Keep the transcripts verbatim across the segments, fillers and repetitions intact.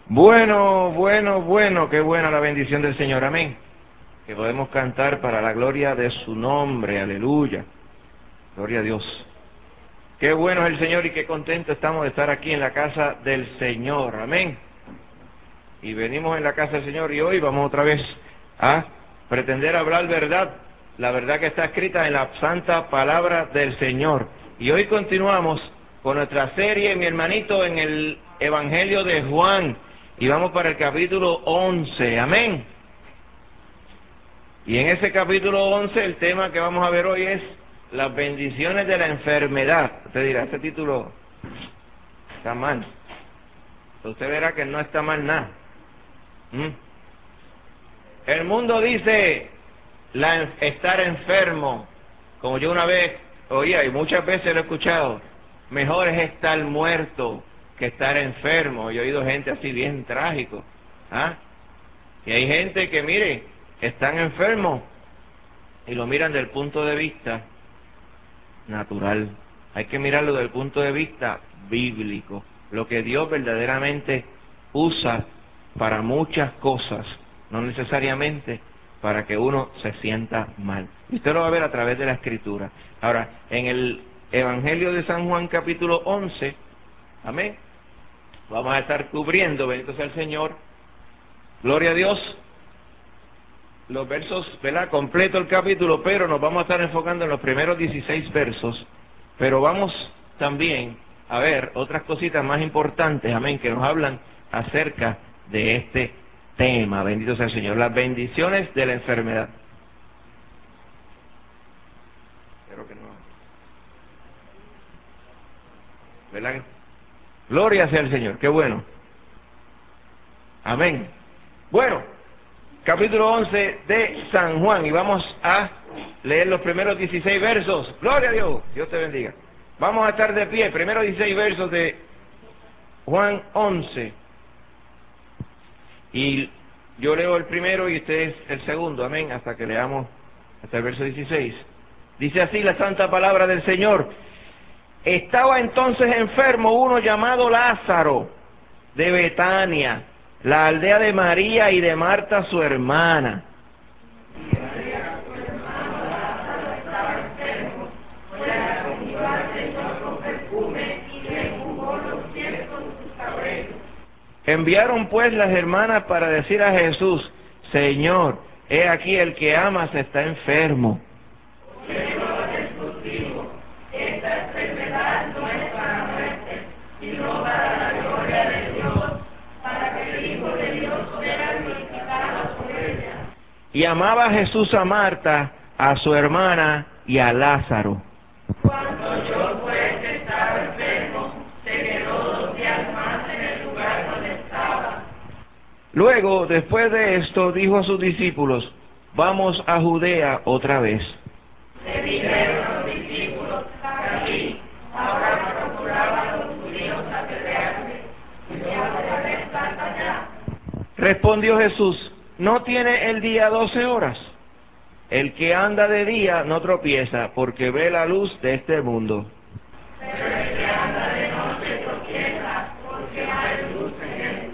Bueno, bueno, bueno, qué buena la bendición del Señor, amén. Que podemos cantar para la gloria de su nombre, aleluya. Gloria a Dios. Qué bueno es el Señor y qué contento estamos de estar aquí en la casa del Señor, amén. Y venimos en la casa del Señor y hoy vamos otra vez a pretender hablar verdad, la verdad que está escrita en la santa palabra del Señor. Y hoy continuamos con nuestra serie, mi hermanito, en el Evangelio de Juan. Y vamos para el capítulo once, amén. Y en ese capítulo once el tema que vamos a ver hoy es las bendiciones de la enfermedad. Usted dirá, este título está mal. Usted verá que no está mal nada. ¿Mm? El mundo dice la, estar enfermo, como yo una vez oía y muchas veces lo he escuchado, mejor es estar muerto que estar enfermo. Yo he oído gente así bien trágico, ¿ah? Y hay gente que, mire, están enfermos y lo miran desde el punto de vista natural. Hay que mirarlo desde el punto de vista bíblico, lo que Dios verdaderamente usa para muchas cosas, no necesariamente para que uno se sienta mal. Y usted lo va a ver a través de la Escritura. Ahora, en el Evangelio de San Juan capítulo once, amén, vamos a estar cubriendo, bendito sea el Señor, gloria a Dios, los versos, ¿verdad? Completo el capítulo, pero nos vamos a estar enfocando en los primeros dieciséis versos, pero vamos también a ver otras cositas más importantes, amén, que nos hablan acerca de este tema, bendito sea el Señor, las bendiciones de la enfermedad. Espero que no, ¿verdad? Gloria sea el Señor, qué bueno, amén. Bueno, capítulo once de San Juan, y vamos a leer los primeros dieciséis versos. Gloria a Dios, Dios te bendiga. Vamos a estar de pie, primeros dieciséis versos de Juan once. Y yo leo el primero y usted es el segundo, amén, hasta que leamos hasta el verso dieciséis. Dice así la santa palabra del Señor. Estaba entonces enfermo uno llamado Lázaro, de Betania, la aldea de María y de Marta su hermana. Enviaron pues las hermanas para decir a Jesús, Señor, he aquí el que amas está enfermo. Esta enfermedad no es para muerte, sino para la gloria de Dios, para que el Hijo de Dios sea glorificado por ella. Y amaba Jesús a Marta, a su hermana y a Lázaro. Cuando yo pues estaba enfermo, se quedó dos días más en el lugar donde estaba. Luego, después de esto, dijo a sus discípulos, vamos a Judea otra vez. Le dijeron los discípulos, David, ahora procuraban los judíos apedrearle, y ahora están allá. Respondió Jesús, ¿no tiene el día doce horas? El que anda de día no tropieza, porque ve la luz de este mundo. Pero el que anda de noche tropieza, porque hay luz en él.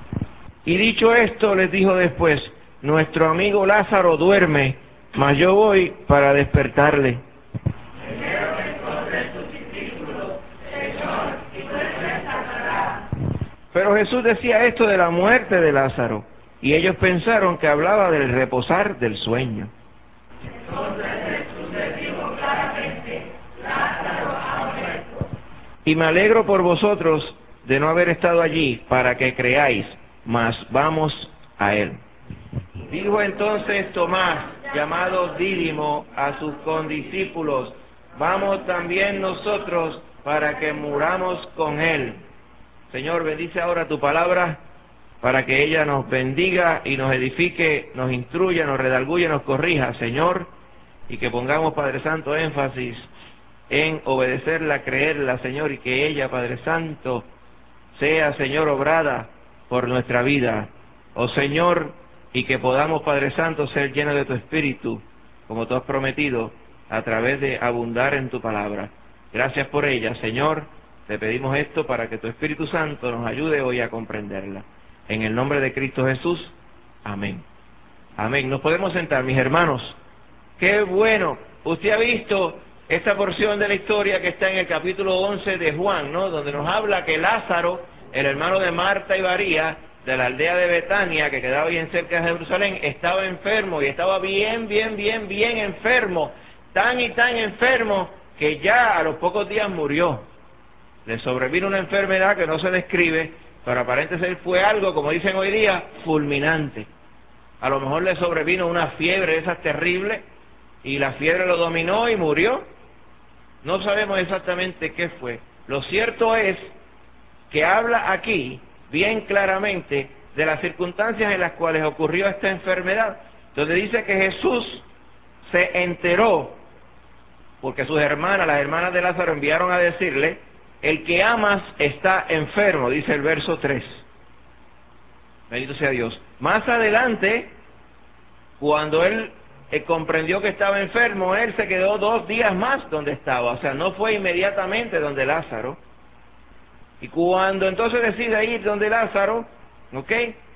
Y dicho esto, les dijo después, nuestro amigo Lázaro duerme, mas yo voy para despertarle. Dijeron entonces sus discípulos, Señor, si duerme sanará. Pero Jesús decía esto de la muerte de Lázaro, y ellos pensaron que hablaba del reposar del sueño. Entonces Jesús les dijo claramente, Lázaro ha muerto. Y me alegro por vosotros de no haber estado allí para que creáis, mas vamos a él. Dijo entonces Tomás, llamado Dídimo, a sus condiscípulos, vamos también nosotros para que muramos con él. Señor, bendice ahora tu palabra para que ella nos bendiga y nos edifique, nos instruya, nos redarguya, nos corrija, Señor, y que pongamos, Padre Santo, énfasis en obedecerla, creerla, Señor, y que ella, Padre Santo, sea, Señor, obrada por nuestra vida. Oh Señor, y que podamos, Padre Santo, ser llenos de tu Espíritu, como tú has prometido, a través de abundar en tu palabra. Gracias por ella, Señor. Te pedimos esto para que tu Espíritu Santo nos ayude hoy a comprenderla. En el nombre de Cristo Jesús. Amén. Amén. Nos podemos sentar, mis hermanos. Qué bueno. Usted ha visto esta porción de la historia que está en el capítulo once de Juan, ¿no? Donde nos habla que Lázaro, el hermano de Marta y María, de la aldea de Betania, que quedaba bien cerca de Jerusalén, estaba enfermo, y estaba bien, bien, bien, bien enfermo, tan y tan enfermo, que ya a los pocos días murió. Le sobrevino una enfermedad que no se describe, pero aparentemente fue algo, como dicen hoy día, fulminante. A lo mejor le sobrevino una fiebre de esas terribles, y la fiebre lo dominó y murió. No sabemos exactamente qué fue. Lo cierto es que habla aquí bien claramente de las circunstancias en las cuales ocurrió esta enfermedad, donde dice que Jesús se enteró, porque sus hermanas, las hermanas de Lázaro, enviaron a decirle: el que amas está enfermo, dice el verso tres. Bendito sea Dios. Más adelante, cuando él eh, comprendió que estaba enfermo, él se quedó dos días más donde estaba, o sea, no fue inmediatamente donde Lázaro. Y cuando entonces decide ir donde Lázaro, ¿ok?,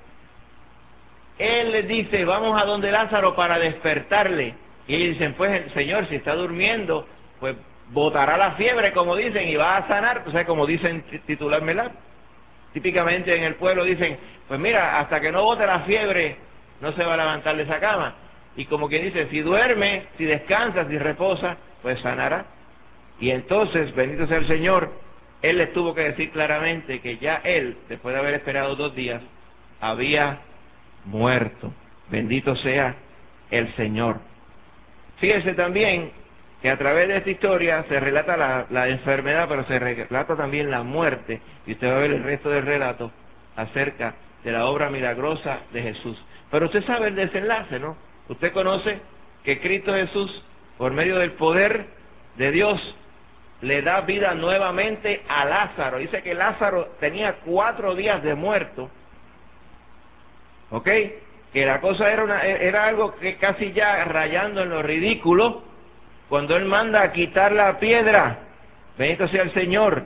él les dice: vamos a donde Lázaro para despertarle. Y ellos dicen: pues el Señor, si está durmiendo, pues botará la fiebre, como dicen, y va a sanar. O sea, como dicen titular, ¿verdad? Típicamente en el pueblo dicen: pues mira, hasta que no bote la fiebre, no se va a levantar de esa cama. Y como quien dice, si duerme, si descansa, si reposa, pues sanará. Y entonces, bendito sea el Señor, él les tuvo que decir claramente que ya él, después de haber esperado dos días, había muerto. Bendito sea el Señor. Fíjense también que a través de esta historia se relata la, la enfermedad, pero se relata también la muerte, y usted va a ver el resto del relato acerca de la obra milagrosa de Jesús. Pero usted sabe el desenlace, ¿no? Usted conoce que Cristo Jesús, por medio del poder de Dios, le da vida nuevamente a Lázaro. Dice que Lázaro tenía cuatro días de muerto, ¿ok?, que la cosa era, una, era algo que casi ya rayando en lo ridículo, cuando él manda a quitar la piedra, bendito sea el Señor,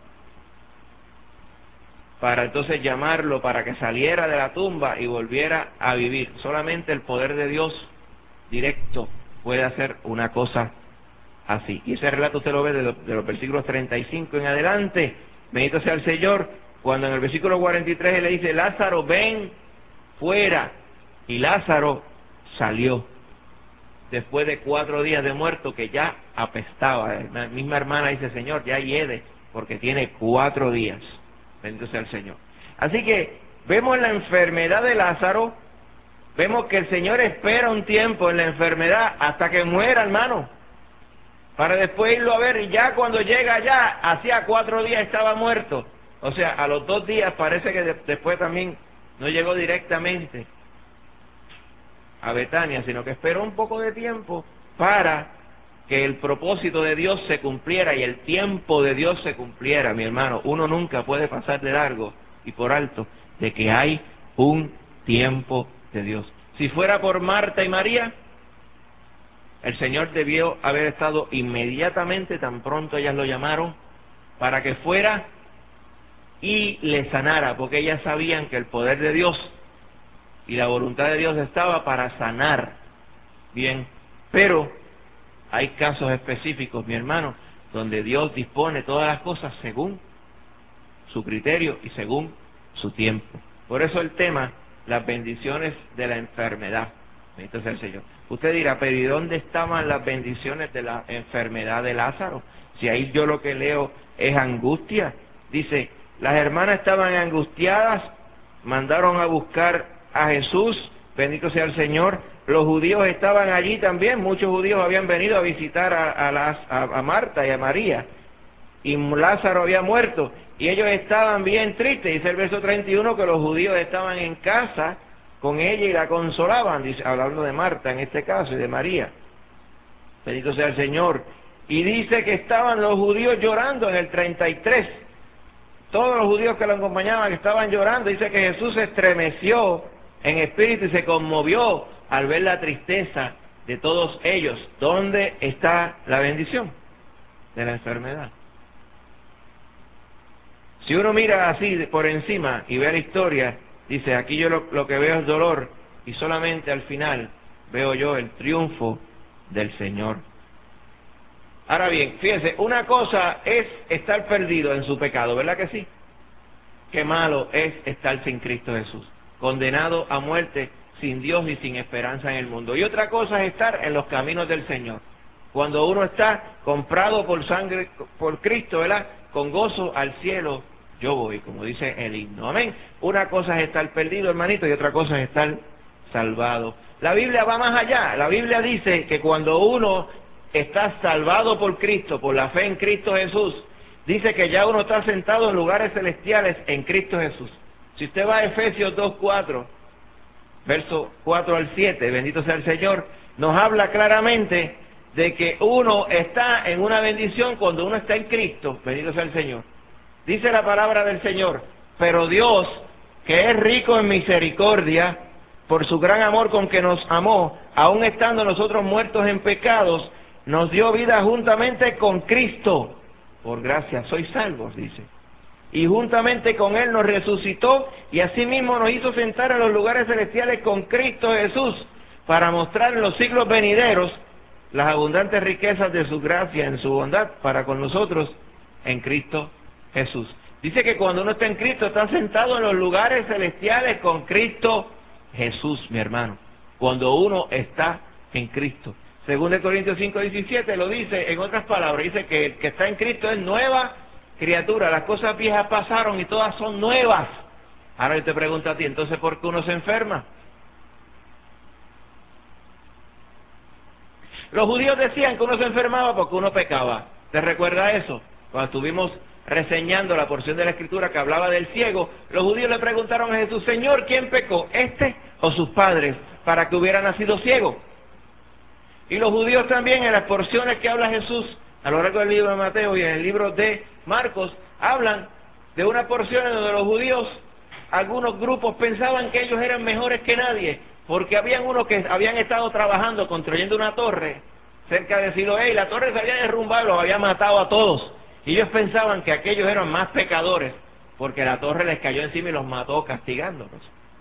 para entonces llamarlo para que saliera de la tumba y volviera a vivir. Solamente el poder de Dios directo puede hacer una cosa así. Y ese relato usted lo ve de los, de los versículos treinta y cinco en adelante. Bendito sea el Señor, cuando en el versículo cuarenta y tres él le dice: Lázaro, ven fuera. Y Lázaro salió después de cuatro días de muerto, que ya apestaba. La misma hermana dice: Señor, ya hiede, porque tiene cuatro días. Bendito sea el Señor. Así que vemos la enfermedad de Lázaro, vemos que el Señor espera un tiempo en la enfermedad hasta que muera, hermano, para después irlo a ver, y ya cuando llega allá, hacía cuatro días estaba muerto. O sea, a los dos días parece que de, después también no llegó directamente a Betania, sino que esperó un poco de tiempo para que el propósito de Dios se cumpliera y el tiempo de Dios se cumpliera, mi hermano. Uno nunca puede pasar de largo y por alto de que hay un tiempo de Dios. Si fuera por Marta y María, el Señor debió haber estado inmediatamente, tan pronto ellas lo llamaron, para que fuera y le sanara, porque ellas sabían que el poder de Dios y la voluntad de Dios estaba para sanar. Bien, pero hay casos específicos, mi hermano, donde Dios dispone todas las cosas según su criterio y según su tiempo. Por eso el tema, las bendiciones de la enfermedad. Bendito sea el Señor. Usted dirá: pero ¿y dónde estaban las bendiciones de la enfermedad de Lázaro? Si ahí yo lo que leo es angustia. Dice: las hermanas estaban angustiadas, mandaron a buscar a Jesús, bendito sea el Señor. Los judíos estaban allí también, muchos judíos habían venido a visitar a, a, las, a, a Marta y a María, y Lázaro había muerto, y ellos estaban bien tristes. Dice el verso treinta y uno que los judíos estaban en casa con ella y la consolaban, dice, hablando de Marta en este caso y de María, bendito sea el Señor. Y dice que estaban los judíos llorando en el treinta y tres, todos los judíos que lo acompañaban estaban llorando. Dice que Jesús se estremeció en espíritu y se conmovió al ver la tristeza de todos ellos. ¿Dónde está la bendición de la enfermedad? Si uno mira así por encima y ve la historia, Dice, aquí yo lo, lo que veo es dolor, y solamente al final veo yo el triunfo del Señor. Ahora bien, fíjense, una cosa es estar perdido en su pecado, ¿verdad que sí? Qué malo es estar sin Cristo Jesús, condenado a muerte, sin Dios y sin esperanza en el mundo. Y otra cosa es estar en los caminos del Señor. Cuando uno está comprado por sangre, por Cristo, ¿verdad? Con gozo al cielo yo voy, como dice el himno. Amén. Una cosa es estar perdido, hermanito, y otra cosa es estar salvado. La Biblia va más allá. La Biblia dice que cuando uno está salvado por Cristo, por la fe en Cristo Jesús, dice que ya uno está sentado en lugares celestiales en Cristo Jesús. Si usted va a Efesios dos cuatro, verso cuatro al siete, bendito sea el Señor, nos habla claramente de que uno está en una bendición cuando uno está en Cristo, bendito sea el Señor. Dice la palabra del Señor, pero Dios, que es rico en misericordia, por su gran amor con que nos amó, aun estando nosotros muertos en pecados, nos dio vida juntamente con Cristo. Por gracia sois salvos, dice. Y juntamente con Él nos resucitó y asimismo nos hizo sentar en los lugares celestiales con Cristo Jesús, para mostrar en los siglos venideros las abundantes riquezas de su gracia en su bondad para con nosotros en Cristo Jesús. Dice que cuando uno está en Cristo, está sentado en los lugares celestiales con Cristo Jesús, mi hermano. Cuando uno está en Cristo. Según de Corintios cinco diecisiete lo dice en otras palabras, dice que el que está en Cristo es nueva criatura. Las cosas viejas pasaron y todas son nuevas. Ahora yo te pregunto a ti, entonces, ¿por qué uno se enferma? Los judíos decían que uno se enfermaba porque uno pecaba. ¿Te recuerda eso? Cuando estuvimos reseñando la porción de la Escritura que hablaba del ciego, los judíos le preguntaron a Jesús, Señor, ¿quién pecó? ¿Este o sus padres? Para que hubiera nacido ciego. Y los judíos también, en las porciones que habla Jesús a lo largo del libro de Mateo y en el libro de Marcos, hablan de una porción donde los judíos, algunos grupos pensaban que ellos eran mejores que nadie, porque habían unos que habían estado trabajando construyendo una torre cerca de Siloé, y la torre se había derrumbado, los había matado a todos, y ellos pensaban que aquellos eran más pecadores porque la torre les cayó encima y los mató castigándolos.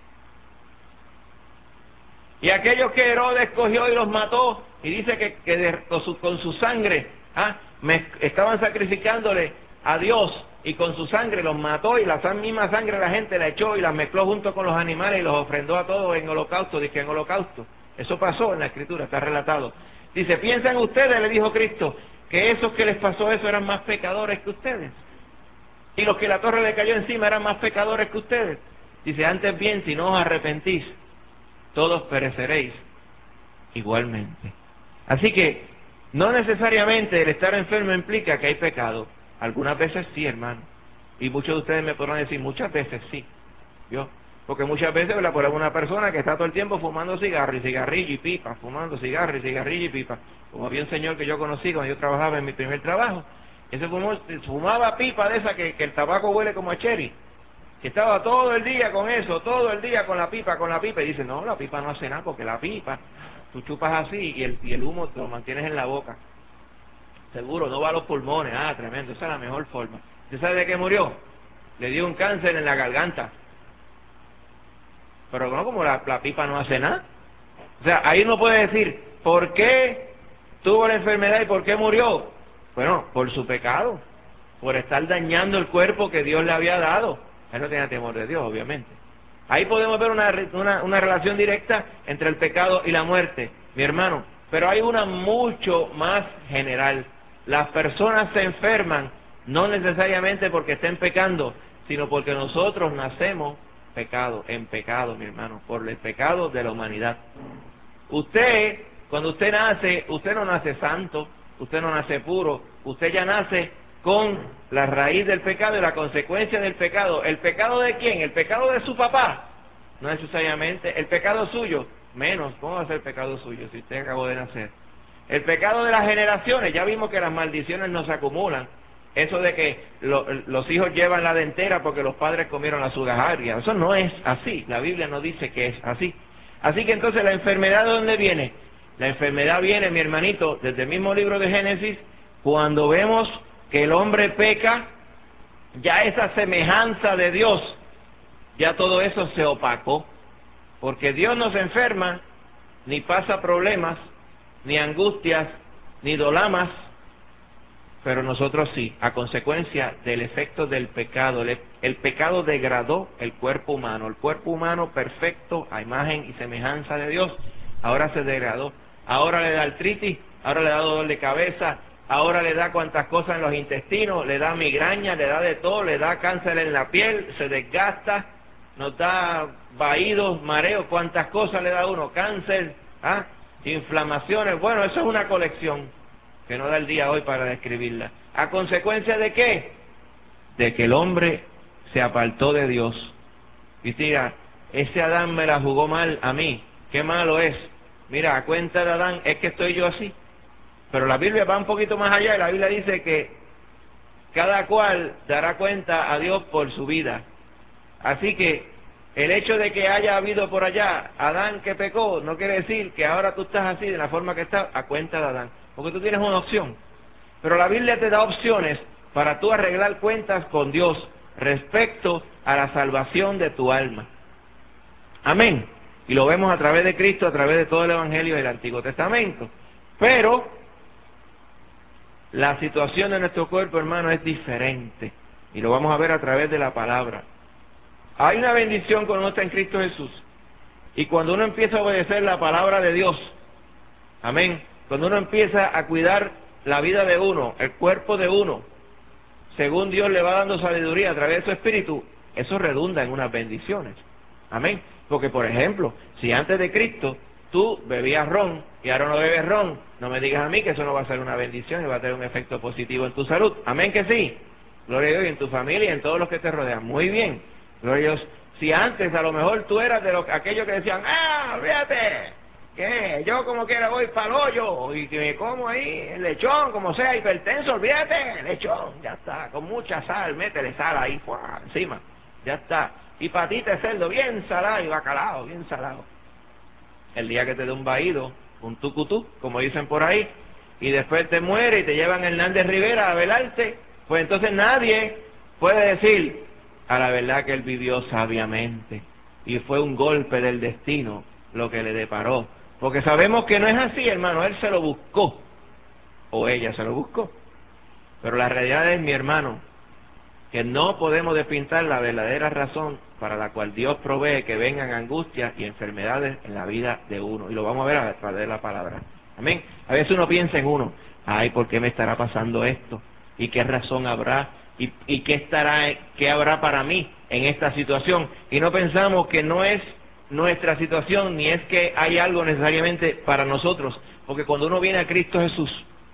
Y aquellos que Herodes cogió y los mató, y dice que, que de, con, su, con su sangre ¿ah? me, estaban sacrificándole a Dios, y con su sangre los mató, y la misma sangre la gente la echó y la mezcló junto con los animales y los ofrendó a todos en holocausto. Dice que en holocausto. Eso pasó en la Escritura, está relatado. Dice, ¿piensan ustedes, le dijo Cristo, que esos que les pasó eso eran más pecadores que ustedes? Y los que la torre le cayó encima eran más pecadores que ustedes. Dice, antes bien, si no os arrepentís, todos pereceréis igualmente. Así que no necesariamente el estar enfermo implica que hay pecado. Algunas veces sí, hermano. Y muchos de ustedes me podrán decir, muchas veces sí. ¿Yo? Porque muchas veces, ¿verdad?, por alguna persona que está todo el tiempo fumando cigarro y cigarrillo y pipa, fumando cigarro y cigarrillo y pipa. Como había un señor que yo conocí cuando yo trabajaba en mi primer trabajo. Ese fumó, fumaba pipa de esa que, que el tabaco huele como a cherry. Que estaba todo el día con eso, todo el día con la pipa, con la pipa, y dice, no, la pipa no hace nada, porque la pipa, tú chupas así y el, y el humo te lo mantienes en la boca. Seguro, no va a los pulmones. Ah, tremendo, esa es la mejor forma. ¿Usted sabe de qué murió? Le dio un cáncer en la garganta. Pero no, como la, la pipa no hace nada. O sea, ahí uno puede decir, ¿por qué tuvo la enfermedad y por qué murió? Bueno, por su pecado, por estar dañando el cuerpo que Dios le había dado. Él no tenía temor de Dios, obviamente. Ahí podemos ver una, una, una relación directa entre el pecado y la muerte, mi hermano. Pero hay una mucho más general. Las personas se enferman no necesariamente porque estén pecando, sino porque nosotros nacemos pecado, en pecado, mi hermano, por el pecado de la humanidad. Usted, cuando usted nace, usted no nace santo, usted no nace puro, usted ya nace con la raíz del pecado y la consecuencia del pecado. ¿El pecado de quién? ¿El pecado de su papá? No necesariamente. ¿El pecado suyo? Menos. ¿Cómo va a ser el pecado suyo si usted acabó de nacer? El pecado de las generaciones. Ya vimos que las maldiciones no se acumulan. Eso de que lo, los hijos llevan la dentera porque los padres comieron la sugajaria, eso no es así. La Biblia no dice que es así. Así que entonces, ¿la enfermedad de dónde viene? La enfermedad viene, mi hermanito, desde el mismo libro de Génesis, cuando vemos que el hombre peca, ya esa semejanza de Dios ya todo eso se opacó, porque Dios no se enferma, ni pasa problemas, ni angustias, ni dolamas, pero nosotros sí, a consecuencia del efecto del pecado. El, el pecado degradó el cuerpo humano, el cuerpo humano perfecto, a imagen y semejanza de Dios, ahora se degradó, ahora le da artritis, ahora le da dolor de cabeza, ahora le da cuantas cosas en los intestinos, le da migraña, le da de todo, le da cáncer en la piel, se desgasta, nos da vaídos, mareos, cuantas cosas le da uno, cáncer, ¿ah? inflamaciones, bueno, eso es una colección que no da el día hoy para describirla. ¿A consecuencia de qué? De que el hombre se apartó de Dios. Y diga, ese Adán me la jugó mal a mí, qué malo es. Mira, a cuenta de Adán es que estoy yo así. Pero la Biblia va un poquito más allá y la Biblia dice que cada cual dará cuenta a Dios por su vida. Así que el hecho de que haya habido por allá Adán que pecó, no quiere decir que ahora tú estás así de la forma que estás a cuenta de Adán. Porque tú tienes una opción. Pero la Biblia te da opciones para tú arreglar cuentas con Dios respecto a la salvación de tu alma. Amén. Y lo vemos a través de Cristo, a través de todo el Evangelio del Antiguo Testamento. Pero la situación de nuestro cuerpo, hermano, es diferente. Y lo vamos a ver a través de la palabra. Hay una bendición cuando uno está en Cristo Jesús. Y cuando uno empieza a obedecer la palabra de Dios, amén, cuando uno empieza a cuidar la vida de uno, el cuerpo de uno, según Dios le va dando sabiduría a través de su espíritu, eso redunda en unas bendiciones. Amén. Porque, por ejemplo, si antes de Cristo tú bebías ron y ahora no bebes ron, no me digas a mí que eso no va a ser una bendición y va a tener un efecto positivo en tu salud. Amén que sí. Gloria a Dios, y en tu familia y en todos los que te rodean. Muy bien. Gloria a Dios. Si antes a lo mejor tú eras de los, aquellos que decían, ah, olvídate, que yo como quiera voy para el hoyo y que me como ahí el lechón, como sea, hipertenso, olvídate, lechón, ya está, con mucha sal, métele sal ahí, ¡fua! Encima, ya está. Y patita de cerdo, bien salado y bacalao, bien salado. El día que te dé un vaído, un tucutú, como dicen por ahí, y después te muere y te llevan a Hernández Rivera a velarte, pues entonces nadie puede decir, a la verdad que él vivió sabiamente, y fue un golpe del destino lo que le deparó, porque sabemos que no es así, hermano, él se lo buscó, o ella se lo buscó, pero la realidad es, mi hermano, que no podemos despintar la verdadera razón para la cual Dios provee que vengan angustias y enfermedades en la vida de uno, y lo vamos a ver a través de la palabra. Amén. A veces uno piensa en uno, ay, ¿por qué me estará pasando esto? ¿Y qué razón habrá? ¿Y, y qué estará, qué habrá para mí en esta situación? Y no pensamos que no es nuestra situación, ni es que hay algo necesariamente para nosotros, porque cuando uno viene a Cristo Jesús,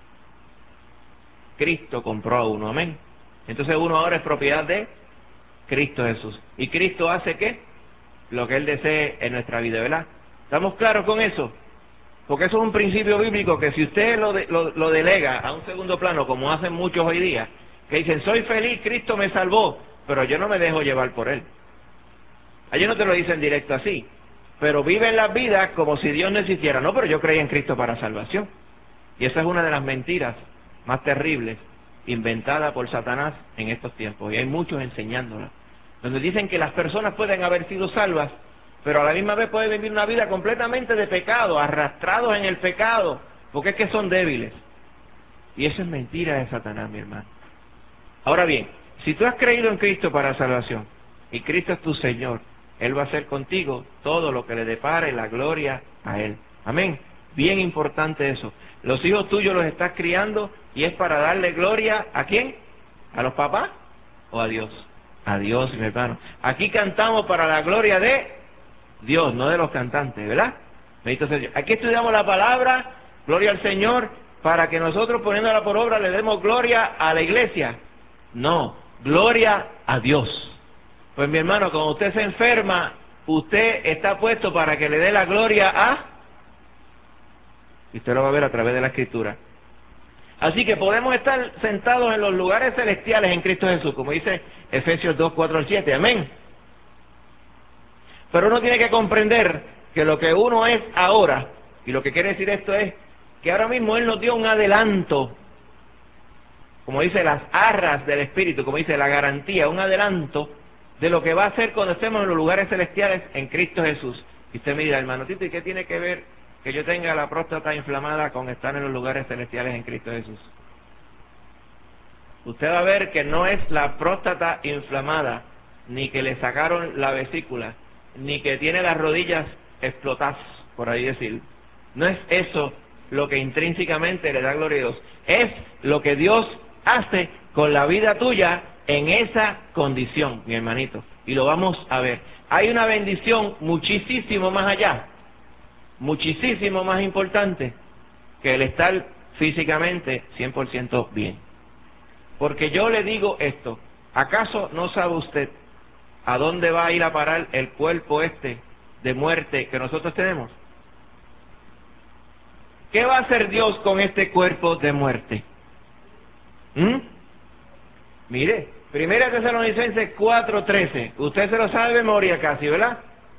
Cristo compró a uno, amén. Entonces uno ahora es propiedad de Cristo Jesús. ¿Y Cristo hace qué? Lo que Él desee en nuestra vida, ¿verdad? ¿Estamos claros con eso? Porque eso es un principio bíblico que si usted lo, de, lo, lo delega a un segundo plano, como hacen muchos hoy día, que dicen, soy feliz, Cristo me salvó, pero yo no me dejo llevar por Él. A ellos no te lo dicen directo así, pero viven las vidas como si Dios no existiera. No, pero yo creí en Cristo para salvación. Y esa es una de las mentiras más terribles inventada por Satanás en estos tiempos, y hay muchos enseñándola, donde dicen que las personas pueden haber sido salvas, pero a la misma vez pueden vivir una vida completamente de pecado, arrastrados en el pecado, porque es que son débiles. Y eso es mentira de Satanás, mi hermano. Ahora bien, si tú has creído en Cristo para salvación, y Cristo es tu Señor, Él va a hacer contigo todo lo que le depare la gloria a Él. Amén. Bien importante eso. Los hijos tuyos los estás criando y es para darle gloria ¿a quién? ¿A los papás o a Dios? A Dios, mi hermano. Aquí cantamos para la gloria de Dios, no de los cantantes, ¿verdad? Bendito sea Dios. Aquí estudiamos la palabra, gloria al Señor, para que nosotros poniéndola por obra le demos gloria a la iglesia. No, gloria a Dios. Pues mi hermano, cuando usted se enferma, usted está puesto para que le dé la gloria a... Y usted lo va a ver a través de la Escritura. Así que podemos estar sentados en los lugares celestiales en Cristo Jesús, como dice Efesios dos, cuatro al siete. Amén. Pero uno tiene que comprender que lo que uno es ahora, y lo que quiere decir esto es que ahora mismo Él nos dio un adelanto, como dice las arras del Espíritu, como dice la garantía, un adelanto de lo que va a ser cuando estemos en los lugares celestiales en Cristo Jesús. Y usted me dirá, hermano Tito, ¿y qué tiene que ver que yo tenga la próstata inflamada con estar en los lugares celestiales en Cristo Jesús? Usted va a ver que no es la próstata inflamada, ni que le sacaron la vesícula, ni que tiene las rodillas explotadas, por ahí decir. No es eso lo que intrínsecamente le da gloria a Dios. Es lo que Dios hace con la vida tuya en esa condición, mi hermanito. Y lo vamos a ver. Hay una bendición muchísimo más allá, muchísimo más importante que el estar físicamente cien por ciento bien. Porque yo le digo esto, ¿acaso no sabe usted a dónde va a ir a parar el cuerpo este de muerte que nosotros tenemos? ¿Qué va a hacer Dios con este cuerpo de muerte? ¿Mm? Mire, Primera Tesalonicenses cuatro trece, usted se lo sabe de memoria casi, ¿verdad?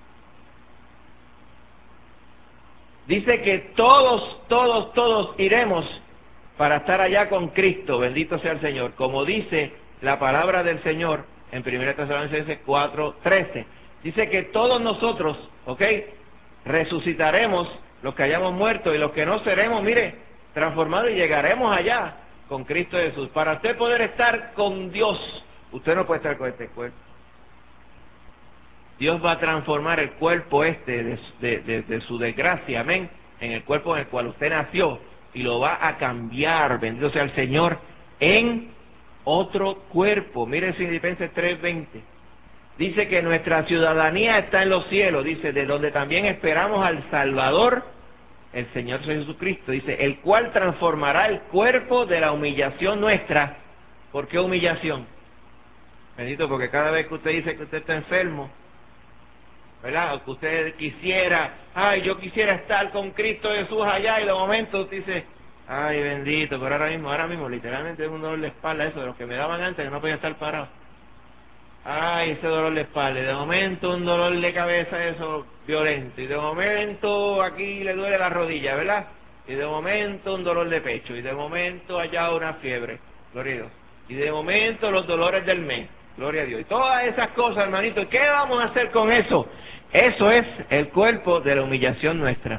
Dice que todos, todos, todos iremos para estar allá con Cristo, bendito sea el Señor, como dice la palabra del Señor en Primera Tesalonicenses cuatro trece. Dice que todos nosotros, ¿ok?, resucitaremos, los que hayamos muerto, y los que no seremos, mire, transformados, y llegaremos allá con Cristo Jesús. Para usted poder estar con Dios, usted no puede estar con este cuerpo. Dios va a transformar el cuerpo este de, de, de, de su desgracia, amén, en el cuerpo en el cual usted nació, y lo va a cambiar, bendito sea el Señor, en otro cuerpo. Mire Filipenses tres veinte. Dice que nuestra ciudadanía está en los cielos, dice, de donde también esperamos al Salvador, el Señor Jesucristo, dice, el cual transformará el cuerpo de la humillación nuestra. ¿Por qué humillación? Bendito, porque cada vez que usted dice que usted está enfermo, ¿verdad?, o que usted quisiera, ay, yo quisiera estar con Cristo Jesús allá, y de momento usted dice, ay, bendito, pero ahora mismo, ahora mismo, literalmente es un dolor de espalda, eso de los que me daban antes, que no podía estar parado. Ay, ese dolor de espalda, y de momento un dolor de cabeza, eso, violento, y de momento aquí le duele la rodilla, ¿verdad? Y de momento un dolor de pecho, y de momento allá una fiebre, gloria a Dios. Y de momento los dolores del mes, gloria a Dios. Y todas esas cosas, hermanito, ¿qué vamos a hacer con eso? Eso es el cuerpo de la humillación nuestra.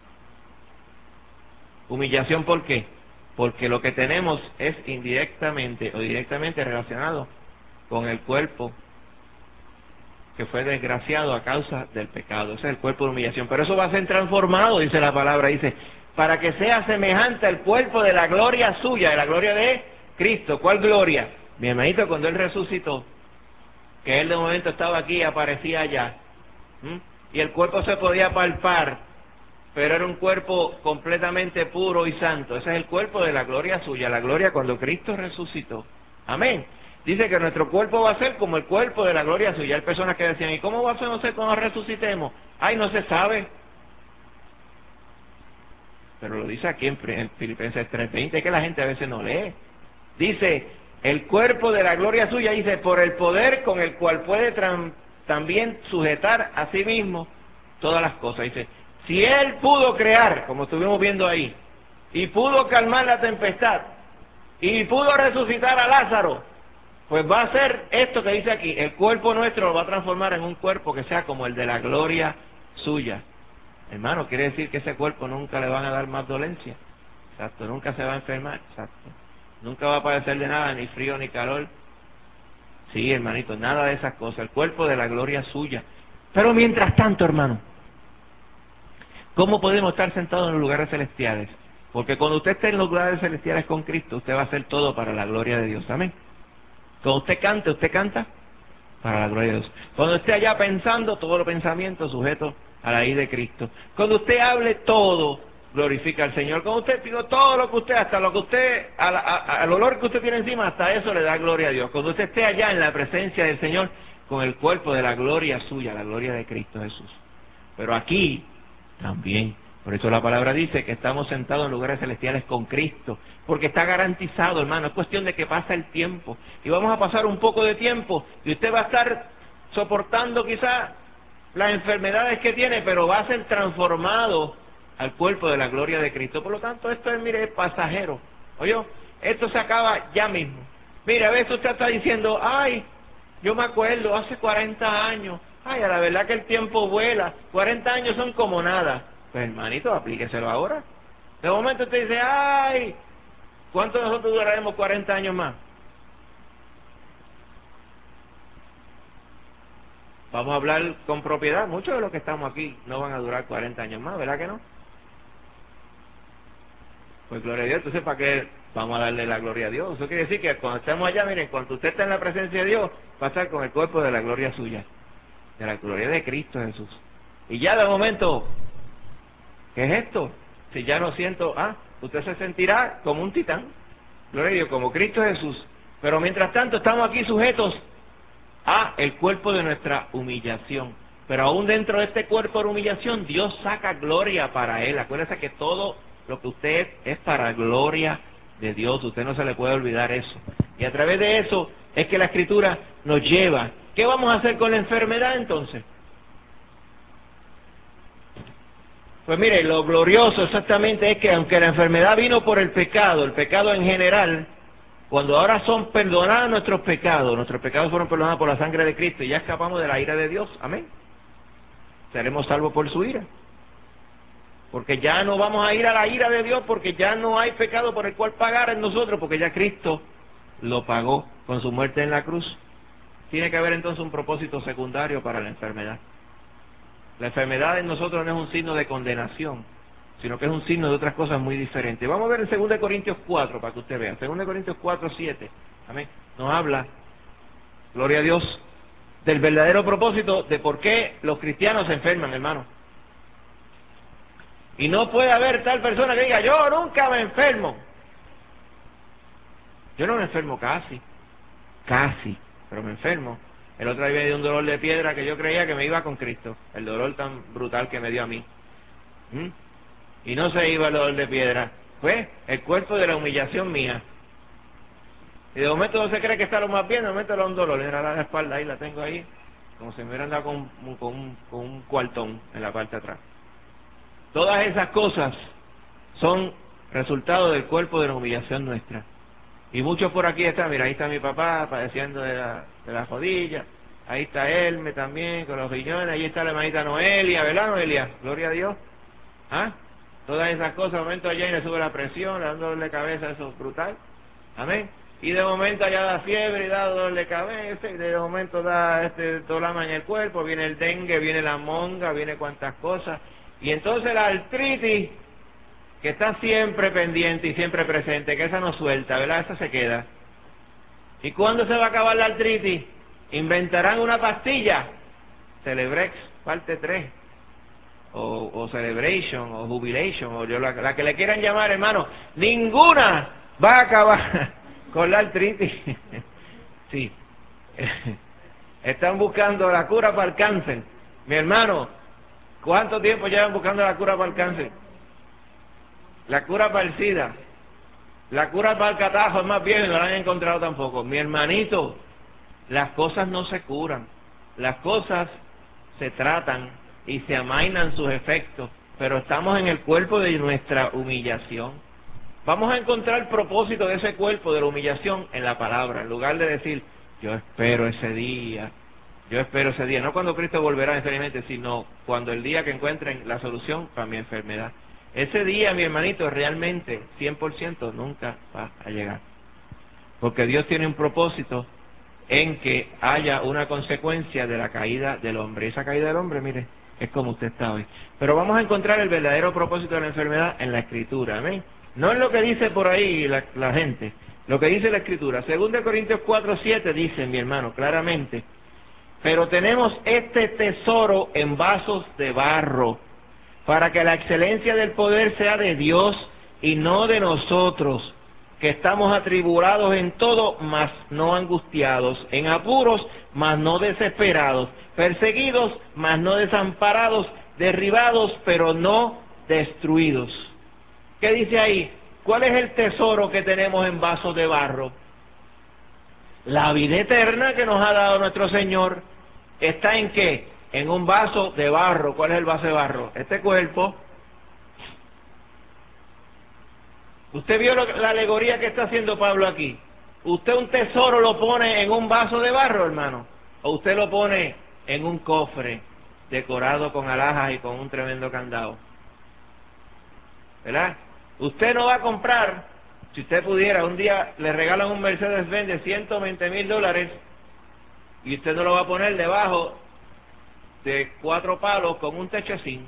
¿Humillación por qué? Porque lo que tenemos es indirectamente o directamente relacionado con el cuerpo que fue desgraciado a causa del pecado. Ese es el cuerpo de humillación. Pero eso va a ser transformado, dice la palabra, dice, para que sea semejante al cuerpo de la gloria suya, de la gloria de Cristo. ¿Cuál gloria? Mi hermanito, cuando Él resucitó, que Él de momento estaba aquí y aparecía allá, ¿Mm? y el cuerpo se podía palpar, pero era un cuerpo completamente puro y santo. Ese es el cuerpo de la gloria suya, la gloria cuando Cristo resucitó. Amén. Dice que nuestro cuerpo va a ser como el cuerpo de la gloria suya. Hay personas que decían, ¿y cómo va a ser cuando resucitemos? Ay, no se sabe. Pero lo dice aquí en Filipenses tres veinte, que la gente a veces no lee. Dice, el cuerpo de la gloria suya, dice, por el poder con el cual puede también sujetar a sí mismo todas las cosas. Dice, si Él pudo crear, como estuvimos viendo ahí, y pudo calmar la tempestad, y pudo resucitar a Lázaro, pues va a ser esto que dice aquí, el cuerpo nuestro lo va a transformar en un cuerpo que sea como el de la gloria suya. Hermano, quiere decir que ese cuerpo nunca le van a dar más dolencia. Exacto, nunca se va a enfermar. Exacto. Nunca va a padecer de nada, ni frío ni calor. Sí, hermanito, nada de esas cosas. El cuerpo de la gloria suya. Pero mientras tanto, hermano, ¿cómo podemos estar sentados en los lugares celestiales? Porque cuando usted esté en los lugares celestiales con Cristo, usted va a hacer todo para la gloria de Dios. Amén. Cuando usted cante, usted canta para la gloria de Dios. Cuando esté allá pensando, todos los pensamientos sujetos a la ley de Cristo. Cuando usted hable, todo glorifica al Señor. Cuando usted diga todo lo que usted, hasta lo que usted, al, a, al olor que usted tiene encima, hasta eso le da gloria a Dios. Cuando usted esté allá en la presencia del Señor, con el cuerpo de la gloria suya, la gloria de Cristo Jesús. Pero aquí también, por eso la palabra dice que estamos sentados en lugares celestiales con Cristo, porque está garantizado, hermano. Es cuestión de que pasa el tiempo, y vamos a pasar un poco de tiempo, y usted va a estar soportando quizás las enfermedades que tiene, pero va a ser transformado al cuerpo de la gloria de Cristo. Por lo tanto, esto es, mire, es pasajero. Oye, esto se acaba ya mismo. Mire, a veces usted está diciendo, ay, Yo me acuerdo, hace cuarenta años, ay, a la verdad que el tiempo vuela, cuarenta años son como nada. Pues hermanito, aplíqueselo ahora. De momento usted dice, ay, ¿cuánto nosotros duraremos cuarenta años más? Vamos a hablar con propiedad, muchos de los que estamos aquí no van a durar cuarenta años más, ¿verdad que no? Pues gloria a Dios, entonces ¿para qué vamos a darle la gloria a Dios? Eso quiere decir que cuando estemos allá, miren, cuando usted está en la presencia de Dios, va a estar con el cuerpo de la gloria suya, de la gloria de Cristo Jesús. Y ya de momento, ¿qué es esto? Si ya no siento, ah, usted se sentirá como un titán, gloria a Dios, como Cristo Jesús. Pero mientras tanto estamos aquí sujetos a el cuerpo de nuestra humillación. Pero aún dentro de este cuerpo de humillación, Dios saca gloria para Él. Acuérdese que todo lo que usted es, es para gloria de Dios. Usted no se le puede olvidar eso. Y a través de eso es que la Escritura nos lleva. ¿Qué vamos a hacer con la enfermedad entonces? Pues mire, lo glorioso exactamente es que aunque la enfermedad vino por el pecado, el pecado en general, cuando ahora son perdonados nuestros pecados, nuestros pecados fueron perdonados por la sangre de Cristo y ya escapamos de la ira de Dios, amén. Seremos salvos por su ira. Porque ya no vamos a ir a la ira de Dios, porque ya no hay pecado por el cual pagar en nosotros, porque ya Cristo lo pagó con su muerte en la cruz. Tiene que haber entonces un propósito secundario para la enfermedad. La enfermedad en nosotros no es un signo de condenación, sino que es un signo de otras cosas muy diferentes. Vamos a ver en segunda de Corintios cuatro para que usted vea. segunda de Corintios cuatro, siete. Amén. Nos habla, gloria a Dios, del verdadero propósito de por qué los cristianos se enferman, hermano. Y no puede haber tal persona que diga, yo nunca me enfermo. Yo no me enfermo casi, casi, pero me enfermo. El otro día me dio un dolor de piedra que yo creía que me iba con Cristo, el dolor tan brutal que me dio a mí. ¿Mm? Y no se iba el dolor de piedra, fue el cuerpo de la humillación mía. Y de momento no se cree que está lo más bien, de momento era un dolor, era la espalda, ahí la tengo ahí, como si me hubieran dado con, con, un, con un cuartón en la parte de atrás. Todas esas cosas son resultado del cuerpo de la humillación nuestra. Y muchos por aquí están, mira, ahí está mi papá padeciendo de la, de la rodilla, ahí está Elme también con los riñones, ahí está la hermanita Noelia, ¿verdad Noelia? Gloria a Dios. ¿Ah? Todas esas cosas, de momento allá y le sube la presión, le da dolor de cabeza, eso es brutal. Amén. Y de momento allá da fiebre y da dolor de cabeza, y de momento da este dolama en el cuerpo, viene el dengue, viene la monga, viene cuantas cosas. Y entonces la artritis, que está siempre pendiente y siempre presente, que esa no suelta, ¿verdad? Esa se queda. ¿Y cuándo se va a acabar la artritis? Inventarán una pastilla, Celebrex, parte tres. O, o celebration, o jubilation, o yo la, la que le quieran llamar, hermano, ninguna va a acabar con la artritis. Sí, están buscando la cura para el cáncer. Mi hermano, ¿cuánto tiempo llevan buscando la cura para el cáncer? La cura para el SIDA, la cura para el catajo es más viejo y no la han encontrado tampoco. Mi hermanito, las cosas no se curan, las cosas se tratan y se amainan sus efectos, pero estamos en el cuerpo de nuestra humillación. Vamos a encontrar el propósito de ese cuerpo de la humillación en la palabra, en lugar de decir, yo espero ese día, yo espero ese día, no cuando Cristo volverá necesariamente, sino cuando el día que encuentren la solución para mi enfermedad. Ese día, mi hermanito, realmente, cien por ciento, nunca va a llegar. Porque Dios tiene un propósito en que haya una consecuencia de la caída del hombre. Esa caída del hombre, mire, es como usted está hoy. Pero vamos a encontrar el verdadero propósito de la enfermedad en la Escritura, amén. No es lo que dice por ahí la, la gente, lo que dice la Escritura. segunda de Corintios cuatro, siete dice, mi hermano, claramente, pero tenemos este tesoro en vasos de barro, para que la excelencia del poder sea de Dios y no de nosotros, que estamos atribulados en todo, mas no angustiados, en apuros, mas no desesperados, perseguidos, mas no desamparados, derribados, pero no destruidos. ¿Qué dice ahí? ¿Cuál es el tesoro que tenemos en vasos de barro? La vida eterna que nos ha dado nuestro Señor. ¿Está en qué? En un vaso de barro. ¿Cuál es el vaso de barro? Este cuerpo. ¿Usted vio lo, la alegoría que está haciendo Pablo aquí? ¿Usted un tesoro lo pone en un vaso de barro, hermano? ¿O usted lo pone en un cofre decorado con alhajas y con un tremendo candado? ¿Verdad? Usted no va a comprar, si usted pudiera, un día le regalan un Mercedes-Benz de ciento veinte mil dólares y usted no lo va a poner debajo de cuatro palos con un techo zinc,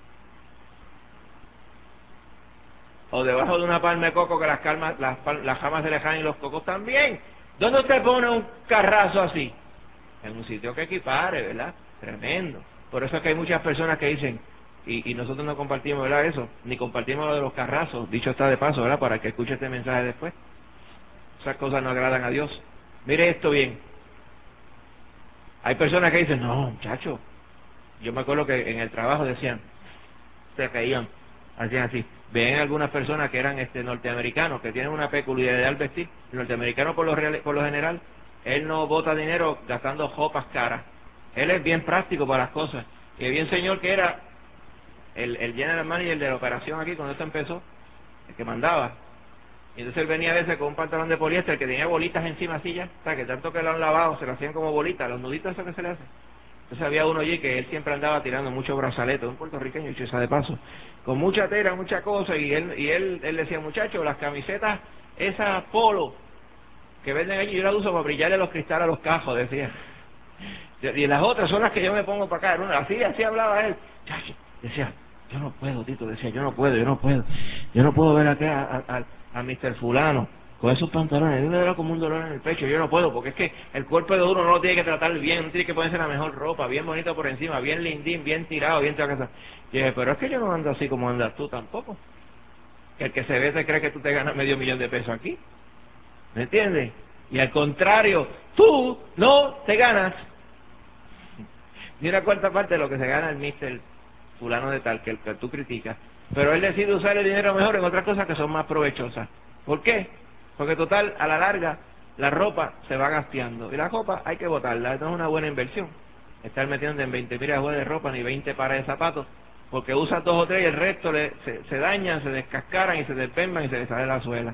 o debajo de una palma de coco que las, calmas, las, las ramas se le caen y los cocos también. ¿Dónde usted pone un carrazo así? En un sitio que equipare, ¿verdad? Tremendo. Por eso es que hay muchas personas que dicen, y, y nosotros no compartimos, ¿verdad? Eso, ni compartimos lo de los carrazos, dicho está de paso, ¿verdad? Para que escuche este mensaje después. Esas cosas no agradan a Dios. Mire esto bien. Hay personas que dicen, no, muchacho. Yo me acuerdo que en el trabajo decían, se caían, hacían así. Ven algunas personas que eran este norteamericanos, que tienen una peculiaridad al vestir. El norteamericano por lo, real, por lo general, él no bota dinero gastando jopas caras. Él es bien práctico para las cosas. Y el bien señor que era el, el general manager de la operación aquí cuando esto empezó, el que mandaba. Y entonces él venía a veces con un pantalón de poliéster que tenía bolitas encima así ya, o sea, que tanto que lo han lavado, se lo hacían como bolitas, los nuditos esos que se le hacen. Entonces había uno allí que él siempre andaba tirando muchos brazaletes, un puertorriqueño, hecho esa de paso, con mucha tela, mucha cosa, y él y él, él decía, muchachos, las camisetas, esas polo que venden allí, yo las uso para brillarle los cristales a los cajos, decía. Y las otras son las que yo me pongo para acá, así, así hablaba él. Chacho, decía, yo no puedo, Tito, decía, yo no puedo, yo no puedo, yo no puedo ver acá a, a, a, a mister Fulano con esos pantalones, uno era como un dolor en el pecho, yo no puedo, porque es que el cuerpo de uno no lo tiene que tratar bien, uno tiene que ponerse la mejor ropa, bien bonito por encima, bien lindín, bien tirado, bien tirado. Y dije, pero es que yo no ando así como andas tú tampoco. El que se ve se cree que tú te ganas medio millón de pesos aquí, ¿me entiendes? Y al contrario, tú no te ganas ni una cuarta parte de lo que se gana el mister Fulano de tal, que el que tú criticas, pero él decide usar el dinero mejor en otras cosas que son más provechosas. ¿Por qué? Porque total, a la larga, la ropa se va gasteando, y la ropa hay que botarla, no es una buena inversión estar metiendo en veinte mil ajuares de ropa ni veinte pares de zapatos, porque usas dos o tres y el resto le, se, se dañan, se descascaran y se despemban y se les sale la suela.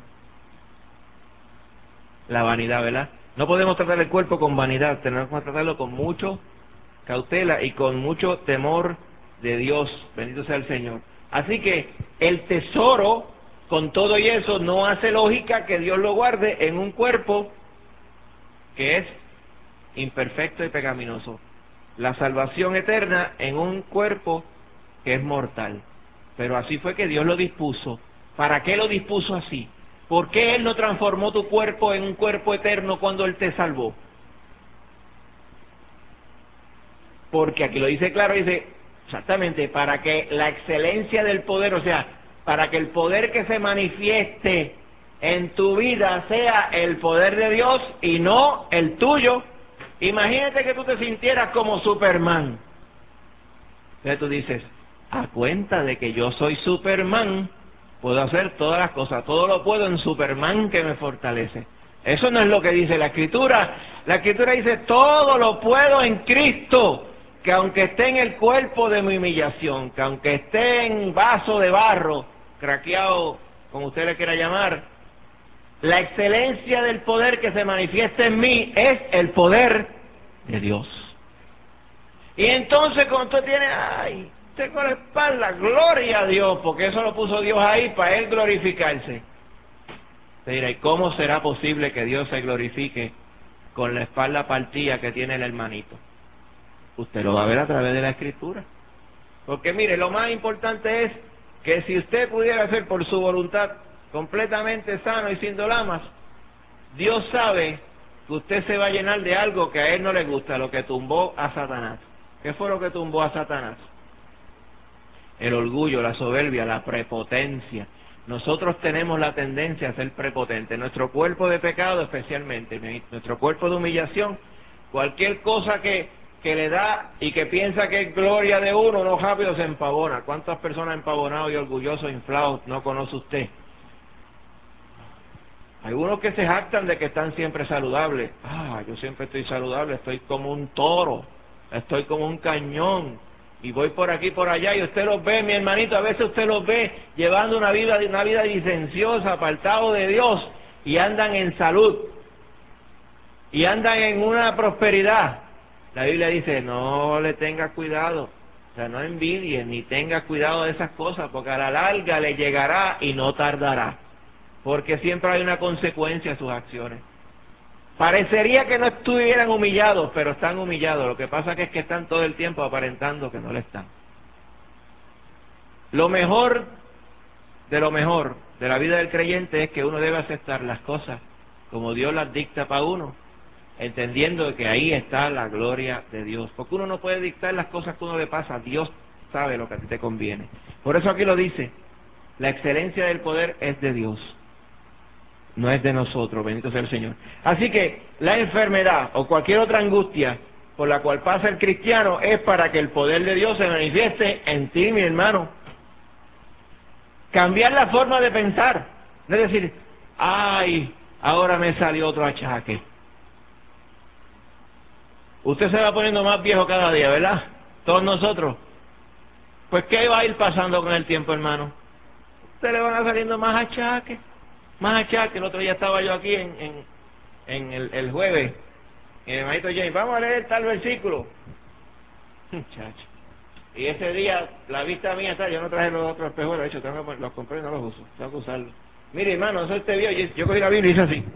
La vanidad, ¿verdad? No podemos tratar el cuerpo con vanidad, tenemos que tratarlo con mucho cautela y con mucho temor de Dios, bendito sea el Señor. Así que el tesoro, con todo y eso, no hace lógica que Dios lo guarde en un cuerpo que es imperfecto y pecaminoso. La salvación eterna en un cuerpo que es mortal. Pero así fue que Dios lo dispuso. ¿Para qué lo dispuso así? ¿Por qué Él no transformó tu cuerpo en un cuerpo eterno cuando Él te salvó? Porque aquí lo dice claro, dice exactamente, para que la excelencia del poder, o sea, para que el poder que se manifieste en tu vida sea el poder de Dios y no el tuyo. Imagínate que tú te sintieras como Superman. Entonces tú dices, a cuenta de que yo soy Superman, puedo hacer todas las cosas, todo lo puedo en Superman que me fortalece. Eso no es lo que dice la Escritura. La Escritura dice, todo lo puedo en Cristo, que aunque esté en el cuerpo de mi humillación, que aunque esté en vaso de barro, craqueado, como usted le quiera llamar, la excelencia del poder que se manifiesta en mí es el poder de Dios. Y entonces cuando usted tiene, ay, tengo la espalda, gloria a Dios, porque eso lo puso Dios ahí para Él glorificarse. Te dirá, ¿y cómo será posible que Dios se glorifique con la espalda partida que tiene el hermanito? Usted lo va a ver a través de la Escritura. Porque mire, lo más importante es que si usted pudiera ser por su voluntad completamente sano y sin dolamas, Dios sabe que usted se va a llenar de algo que a Él no le gusta, lo que tumbó a Satanás. ¿Qué fue lo que tumbó a Satanás? El orgullo, la soberbia, la prepotencia. Nosotros tenemos la tendencia a ser prepotentes. Nuestro cuerpo de pecado especialmente, nuestro cuerpo de humillación, cualquier cosa que, que le da y que piensa que es gloria de uno, no rápido se empavona. ¿Cuántas personas empavonados y orgullosos, inflados, no conoce usted? Algunos que se jactan de que están siempre saludables. Ah, yo siempre estoy saludable, estoy como un toro, estoy como un cañón, y voy por aquí por allá, y usted los ve, mi hermanito, a veces usted los ve llevando una vida, una vida licenciosa, apartado de Dios, y andan en salud. y andan en una prosperidad. La Biblia dice, no le tengas cuidado, o sea, no envidies ni tengas cuidado de esas cosas, porque a la larga le llegará y no tardará, porque siempre hay una consecuencia a sus acciones. Parecería que no estuvieran humillados, pero están humillados. Lo que pasa es que están todo el tiempo aparentando que no lo están. Lo mejor de lo mejor de la vida del creyente es que uno debe aceptar las cosas como Dios las dicta para uno, entendiendo que ahí está la gloria de Dios. Porque uno no puede dictar las cosas que uno le pasa. Dios sabe lo que a ti te conviene. Por eso aquí lo dice, la excelencia del poder es de Dios, no es de nosotros, bendito sea el Señor. Así que la enfermedad o cualquier otra angustia por la cual pasa el cristiano es para que el poder de Dios se manifieste en ti, mi hermano. Cambiar la forma de pensar, no es decir, ay, ahora me salió otro achaque. Usted se va poniendo más viejo cada día, ¿verdad? Todos nosotros. Pues ¿qué va a ir pasando con el tiempo, hermano? Usted le van a saliendo más achaques. Más achaques. El otro día estaba yo aquí en, en, en el, el jueves, y el hermanito James, vamos a leer tal versículo. Muchacho. Y ese día, la vista mía está, yo no traje los otros espejuelos, de hecho, tengo que, los compré y no los uso, tengo que usarlos. Mire, hermano, eso usted vio, yo, yo cogí la Biblia y hice así.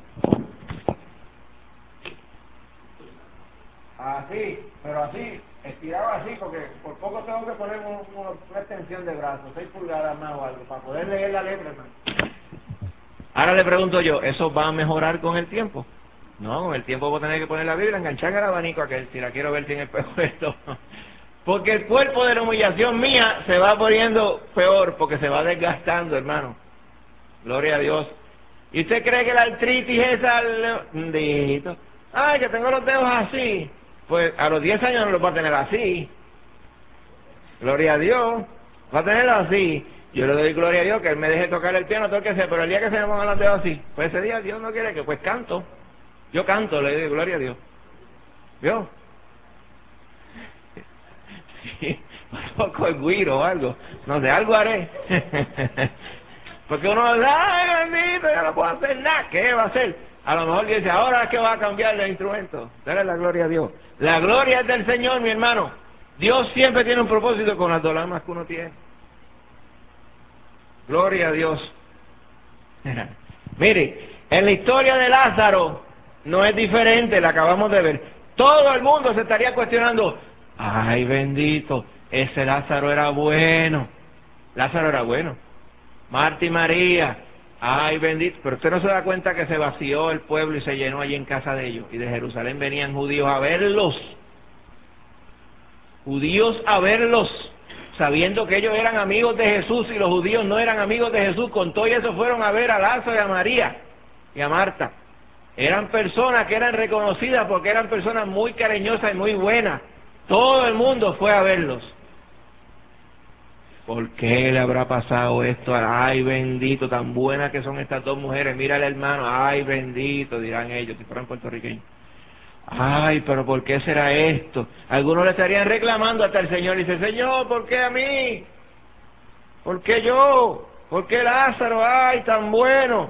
Así, pero así, estirado así, porque por poco tengo que poner un, un, una extensión de brazos, seis pulgadas más o algo, para poder leer la letra, hermano. Ahora le pregunto yo, ¿eso va a mejorar con el tiempo? No, con el tiempo voy a tener que poner la Biblia, enganchar el abanico a que si la quiero ver sin espejo esto. Porque el cuerpo de la humillación mía se va poniendo peor, porque se va desgastando, hermano. Gloria a Dios. ¿Y usted cree que la artritis esa... Bendito. Ay, que tengo los dedos así. Pues a los diez años no los va a tener así. Gloria a Dios. Va a tenerlo así. Yo le doy gloria a Dios que Él me deje tocar el piano, todo lo que sea, pero el día que se me pongan los dedos así, pues ese día Dios no quiere que, pues canto. Yo canto, le doy gloria a Dios. ¿Vio? Sí, un poco el guiro o algo. No sé, algo haré. Porque uno dice, ay, bendito, ya no puedo hacer nada. ¿Qué va a hacer? A lo mejor dice, ahora es que va a cambiar el instrumento. Dale la gloria a Dios. La gloria es del Señor, mi hermano. Dios siempre tiene un propósito con las dolamas que uno tiene. Gloria a Dios. Mire, en la historia de Lázaro no es diferente, la acabamos de ver. Todo el mundo se estaría cuestionando, ay bendito, ese Lázaro era bueno. Lázaro era bueno. Marta y María, ay bendito. Pero usted no se da cuenta que se vació el pueblo y se llenó allí en casa de ellos. Y de Jerusalén venían judíos a verlos. Judíos a verlos, sabiendo que ellos eran amigos de Jesús y los judíos no eran amigos de Jesús. Con todo eso fueron a ver a Lázaro y a María y a Marta. Eran personas que eran reconocidas porque eran personas muy cariñosas y muy buenas. Todo el mundo fue a verlos. ¿Por qué le habrá pasado esto? Ay bendito, tan buenas que son estas dos mujeres. Mira el hermano, ay bendito, dirán ellos si fueran puertorriqueños. Ay, pero ¿por qué será esto? Algunos le estarían reclamando hasta el Señor y dice, Señor, ¿por qué a mí? ¿Por qué yo? ¿Por qué Lázaro? Ay, tan bueno.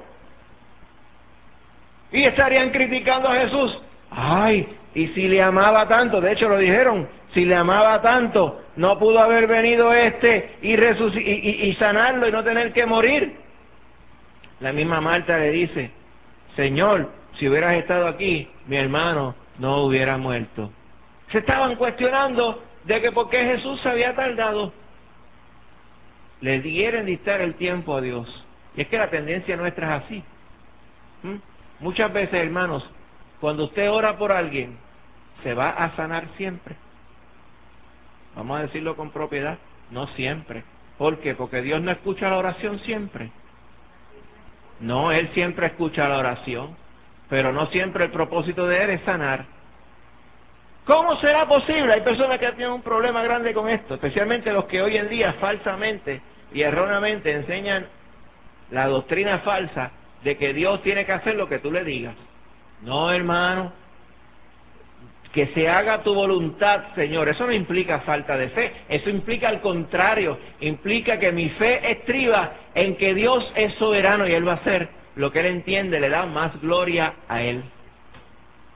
Y estarían criticando a Jesús. Ay, y si le amaba tanto, de hecho lo dijeron, si le amaba tanto, no pudo haber venido este y, resuc- y, y, y sanarlo y no tener que morir. La misma Marta le dice, Señor, si hubieras estado aquí, mi hermano no hubiera muerto. Se estaban cuestionando de que por qué Jesús se había tardado. Le quieren dictar el tiempo a Dios. Y es que la tendencia nuestra es así. ¿Mm? Muchas veces, hermanos, cuando usted ora por alguien, se va a sanar siempre. Vamos a decirlo con propiedad, no siempre. ¿Por qué? Porque Dios no escucha la oración siempre. No, Él siempre escucha la oración, pero no siempre el propósito de Él es sanar. ¿Cómo será posible? Hay personas que tienen un problema grande con esto, especialmente los que hoy en día falsamente y erróneamente enseñan la doctrina falsa de que Dios tiene que hacer lo que tú le digas. No, hermano, que se haga tu voluntad, Señor. Eso no implica falta de fe, eso implica al contrario, implica que mi fe estriba en que Dios es soberano y Él va a hacer lo que Él entiende, le da más gloria a Él.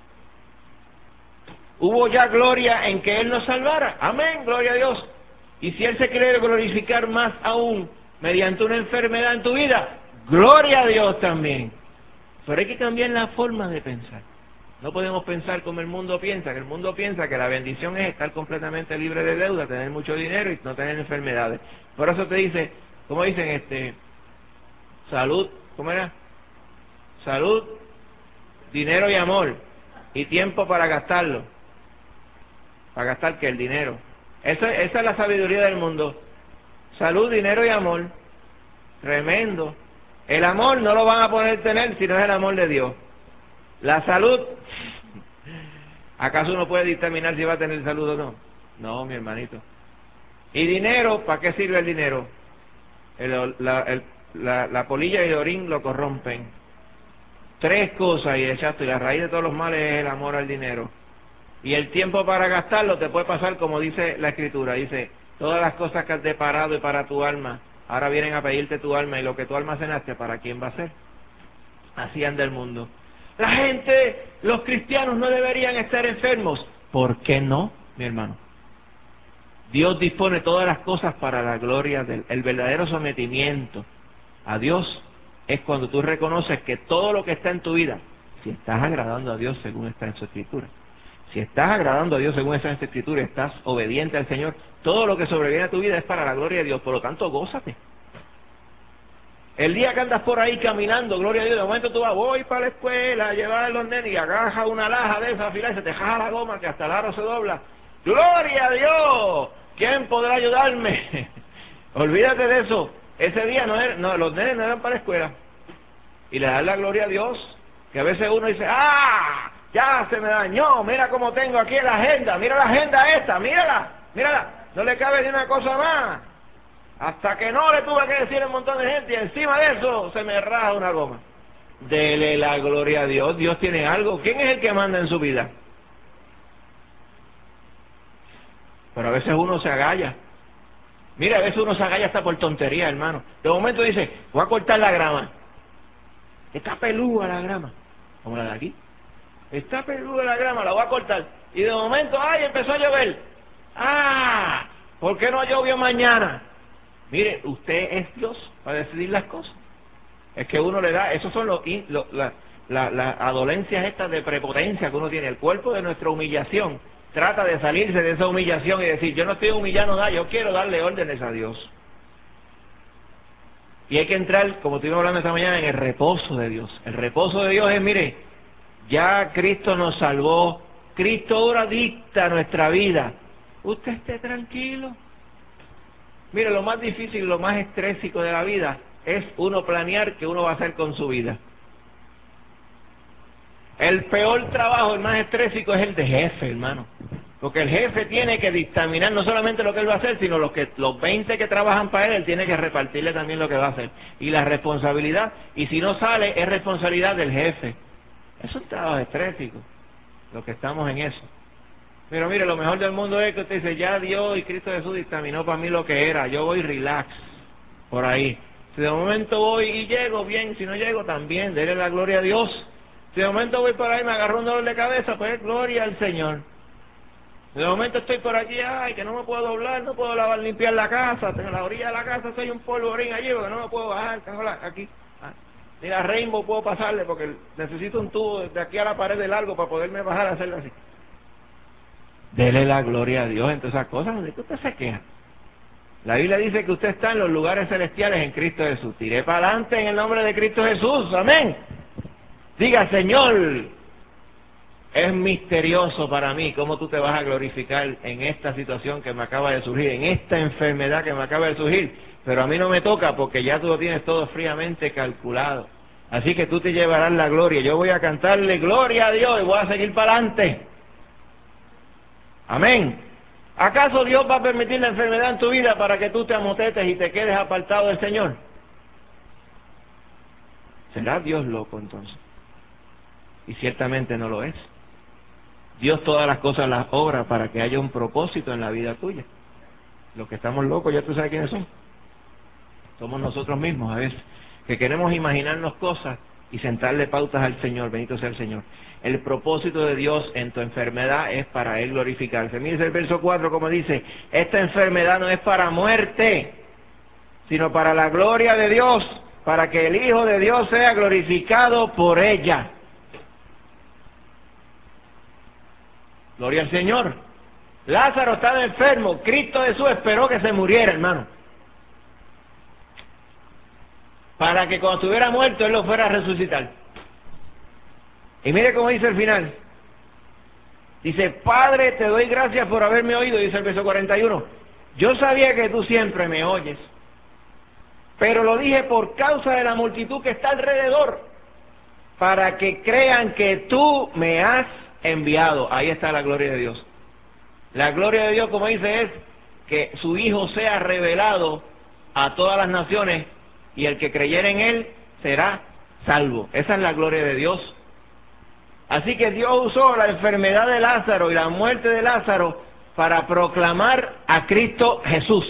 Hubo ya gloria en que Él nos salvara. Amén, gloria a Dios. Y si Él se quiere glorificar más aún mediante una enfermedad en tu vida, gloria a Dios también. Pero hay que cambiar la forma de pensar. No podemos pensar como el mundo piensa, que el mundo piensa que la bendición es estar completamente libre de deuda, tener mucho dinero y no tener enfermedades. Por eso te dice, ¿cómo dicen? este Salud, ¿cómo era? Salud, dinero y amor, y tiempo para gastarlo. ¿Para gastar qué? El dinero. Esa, esa es la sabiduría del mundo. Salud, dinero y amor. Tremendo. El amor no lo van a poder tener si no es el amor de Dios. La salud, ¿acaso uno puede dictaminar si va a tener salud o no? No, mi hermanito. ¿Y dinero? ¿Para qué sirve el dinero? El, la, el, la, la polilla y el orín lo corrompen. Tres cosas, y exacto, y la raíz de todos los males es el amor al dinero. Y el tiempo para gastarlo te puede pasar como dice la Escritura, dice, todas las cosas que has deparado y para tu alma, ahora vienen a pedirte tu alma, y lo que tú almacenaste, ¿para quién va a ser? Así anda el mundo. La gente, los cristianos no deberían estar enfermos. ¿Por qué no, mi hermano? Dios dispone todas las cosas para la gloria del el verdadero sometimiento a Dios es cuando tú reconoces que todo lo que está en tu vida, si estás agradando a Dios según está en su Escritura, si estás agradando a Dios según está en su Escritura, estás obediente al Señor, todo lo que sobreviene a tu vida es para la gloria de Dios, por lo tanto, gózate. El día que andas por ahí caminando, gloria a Dios, de momento tú vas, voy para la escuela a llevar a los nenes y agarras una laja de esa fila y se te jala la goma que hasta el aro se dobla. ¡Gloria a Dios! ¿Quién podrá ayudarme? Olvídate de eso. Ese día no, era, no los nenes no eran para la escuela. Y le dan la gloria a Dios. Que a veces uno dice, ¡ah! Ya se me dañó, mira cómo tengo aquí la agenda, mira la agenda esta, mírala, mírala, no le cabe ni una cosa más. Hasta que no le tuve que decir a un montón de gente y encima de eso se me raja una goma. Dele la gloria a Dios. Dios tiene algo. ¿Quién es el que manda en su vida? Pero a veces uno se agalla. Mira, a veces uno se agalla hasta por tontería, hermano. De momento dice, voy a cortar la grama. Está peluda la grama. Como la de aquí. Está peluda la grama, la voy a cortar. Y de momento, ¡ay! Empezó a llover. ¡Ah! ¿Por qué no llovió mañana? Mire, usted es Dios para decidir las cosas. Es que uno le da, esos son los, los las la, la adolencias estas de prepotencia que uno tiene. El cuerpo de nuestra humillación trata de salirse de esa humillación y decir, yo no estoy humillando nada, yo quiero darle órdenes a Dios. Y hay que entrar, como estuvimos hablando esta mañana, en el reposo de Dios. El reposo de Dios es, mire, ya Cristo nos salvó, Cristo ahora dicta nuestra vida. Usted esté tranquilo. Mire, lo más difícil, lo más estrésico de la vida es uno planear qué uno va a hacer con su vida. El peor trabajo, el más estrésico, es el de jefe, hermano. Porque el jefe tiene que dictaminar no solamente lo que él va a hacer, sino los, que, los veinte que trabajan para él, él tiene que repartirle también lo que va a hacer. Y la responsabilidad, y si no sale, es responsabilidad del jefe. Es un trabajo estrésico, lo que estamos en eso. Pero mire, lo mejor del mundo es que usted dice, ya Dios y Cristo Jesús dictaminó para mí lo que era, yo voy relax, por ahí. Si de momento voy y llego, bien, si no llego, también, déle la gloria a Dios. Si de momento voy por ahí y me agarro un dolor de cabeza, pues gloria al Señor. De momento estoy por aquí, ay, que no me puedo doblar, no puedo lavar, limpiar la casa, tengo la orilla de la casa, soy un polvorín allí, porque no me puedo bajar, tengo la, aquí. Ah, ni la Rainbow puedo pasarle, porque necesito un tubo de aquí a la pared de largo para poderme bajar a hacerlo así. Dele la gloria a Dios en todas esas cosas, ¿de qué usted se queja? La Biblia dice que usted está en los lugares celestiales en Cristo Jesús. Tiré para adelante en el nombre de Cristo Jesús, amén. Diga, Señor, es misterioso para mí cómo tú te vas a glorificar en esta situación que me acaba de surgir, en esta enfermedad que me acaba de surgir, pero a mí no me toca porque ya tú lo tienes todo fríamente calculado. Así que tú te llevarás la gloria. Yo voy a cantarle gloria a Dios y voy a seguir para adelante. Amén. ¿Acaso Dios va a permitir la enfermedad en tu vida para que tú te amotetes y te quedes apartado del Señor? ¿Será Dios loco entonces? Y ciertamente no lo es. Dios todas las cosas las obra para que haya un propósito en la vida tuya. Los que estamos locos, ya tú sabes quiénes son. Somos nosotros mismos a veces, que queremos imaginarnos cosas y sentarle pautas al Señor. Bendito sea el Señor. El propósito de Dios en tu enfermedad es para Él glorificarse. Mire el verso cuatro como dice, esta enfermedad no es para muerte, sino para la gloria de Dios, para que el Hijo de Dios sea glorificado por ella. Gloria al Señor. Lázaro estaba enfermo, Cristo Jesús esperó que se muriera, hermano, para que cuando estuviera muerto Él lo fuera a resucitar. Y mire cómo dice el final. Dice, Padre, te doy gracias por haberme oído, dice el verso cuarenta y uno. Yo sabía que tú siempre me oyes, pero lo dije por causa de la multitud que está alrededor, para que crean que tú me has enviado. Ahí está la gloria de Dios. La gloria de Dios, como dice, es que su Hijo sea revelado a todas las naciones, y el que creyere en Él será salvo. Esa es la gloria de Dios. Así que Dios usó la enfermedad de Lázaro y la muerte de Lázaro para proclamar a Cristo Jesús.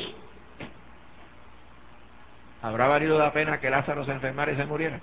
¿Habrá valido la pena que Lázaro se enfermara y se muriera?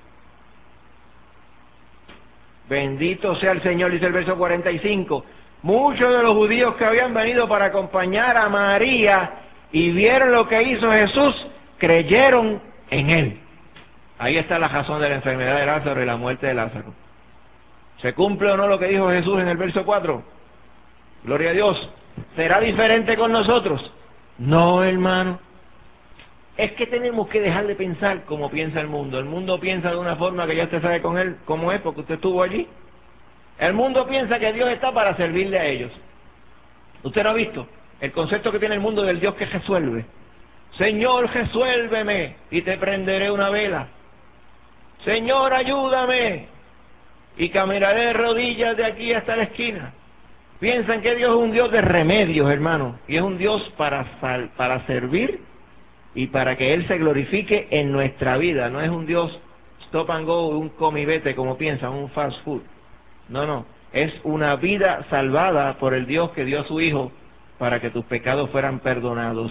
Bendito sea el Señor, dice el verso cuarenta y cinco. Muchos de los judíos que habían venido para acompañar a María y vieron lo que hizo Jesús, creyeron en Él. Ahí está la razón de la enfermedad de Lázaro y la muerte de Lázaro. ¿Se cumple o no lo que dijo Jesús en el verso cuatro? Gloria a Dios. ¿Será diferente con nosotros? No, hermano. Es que tenemos que dejar de pensar como piensa el mundo. El mundo piensa de una forma que ya usted sabe con él cómo es, porque usted estuvo allí. El mundo piensa que Dios está para servirle a ellos. ¿Usted no ha visto el concepto que tiene el mundo del Dios que resuelve? Señor, resuélveme y te prenderé una vela. Señor, ayúdame y caminaré de rodillas de aquí hasta la esquina. Piensan que Dios es un Dios de remedios, hermano, y es un Dios para, sal, para servir y para que Él se glorifique en nuestra vida. No es un Dios stop and go, un come y vete como piensan, un fast food. No, no, es una vida salvada por el Dios que dio a su Hijo para que tus pecados fueran perdonados.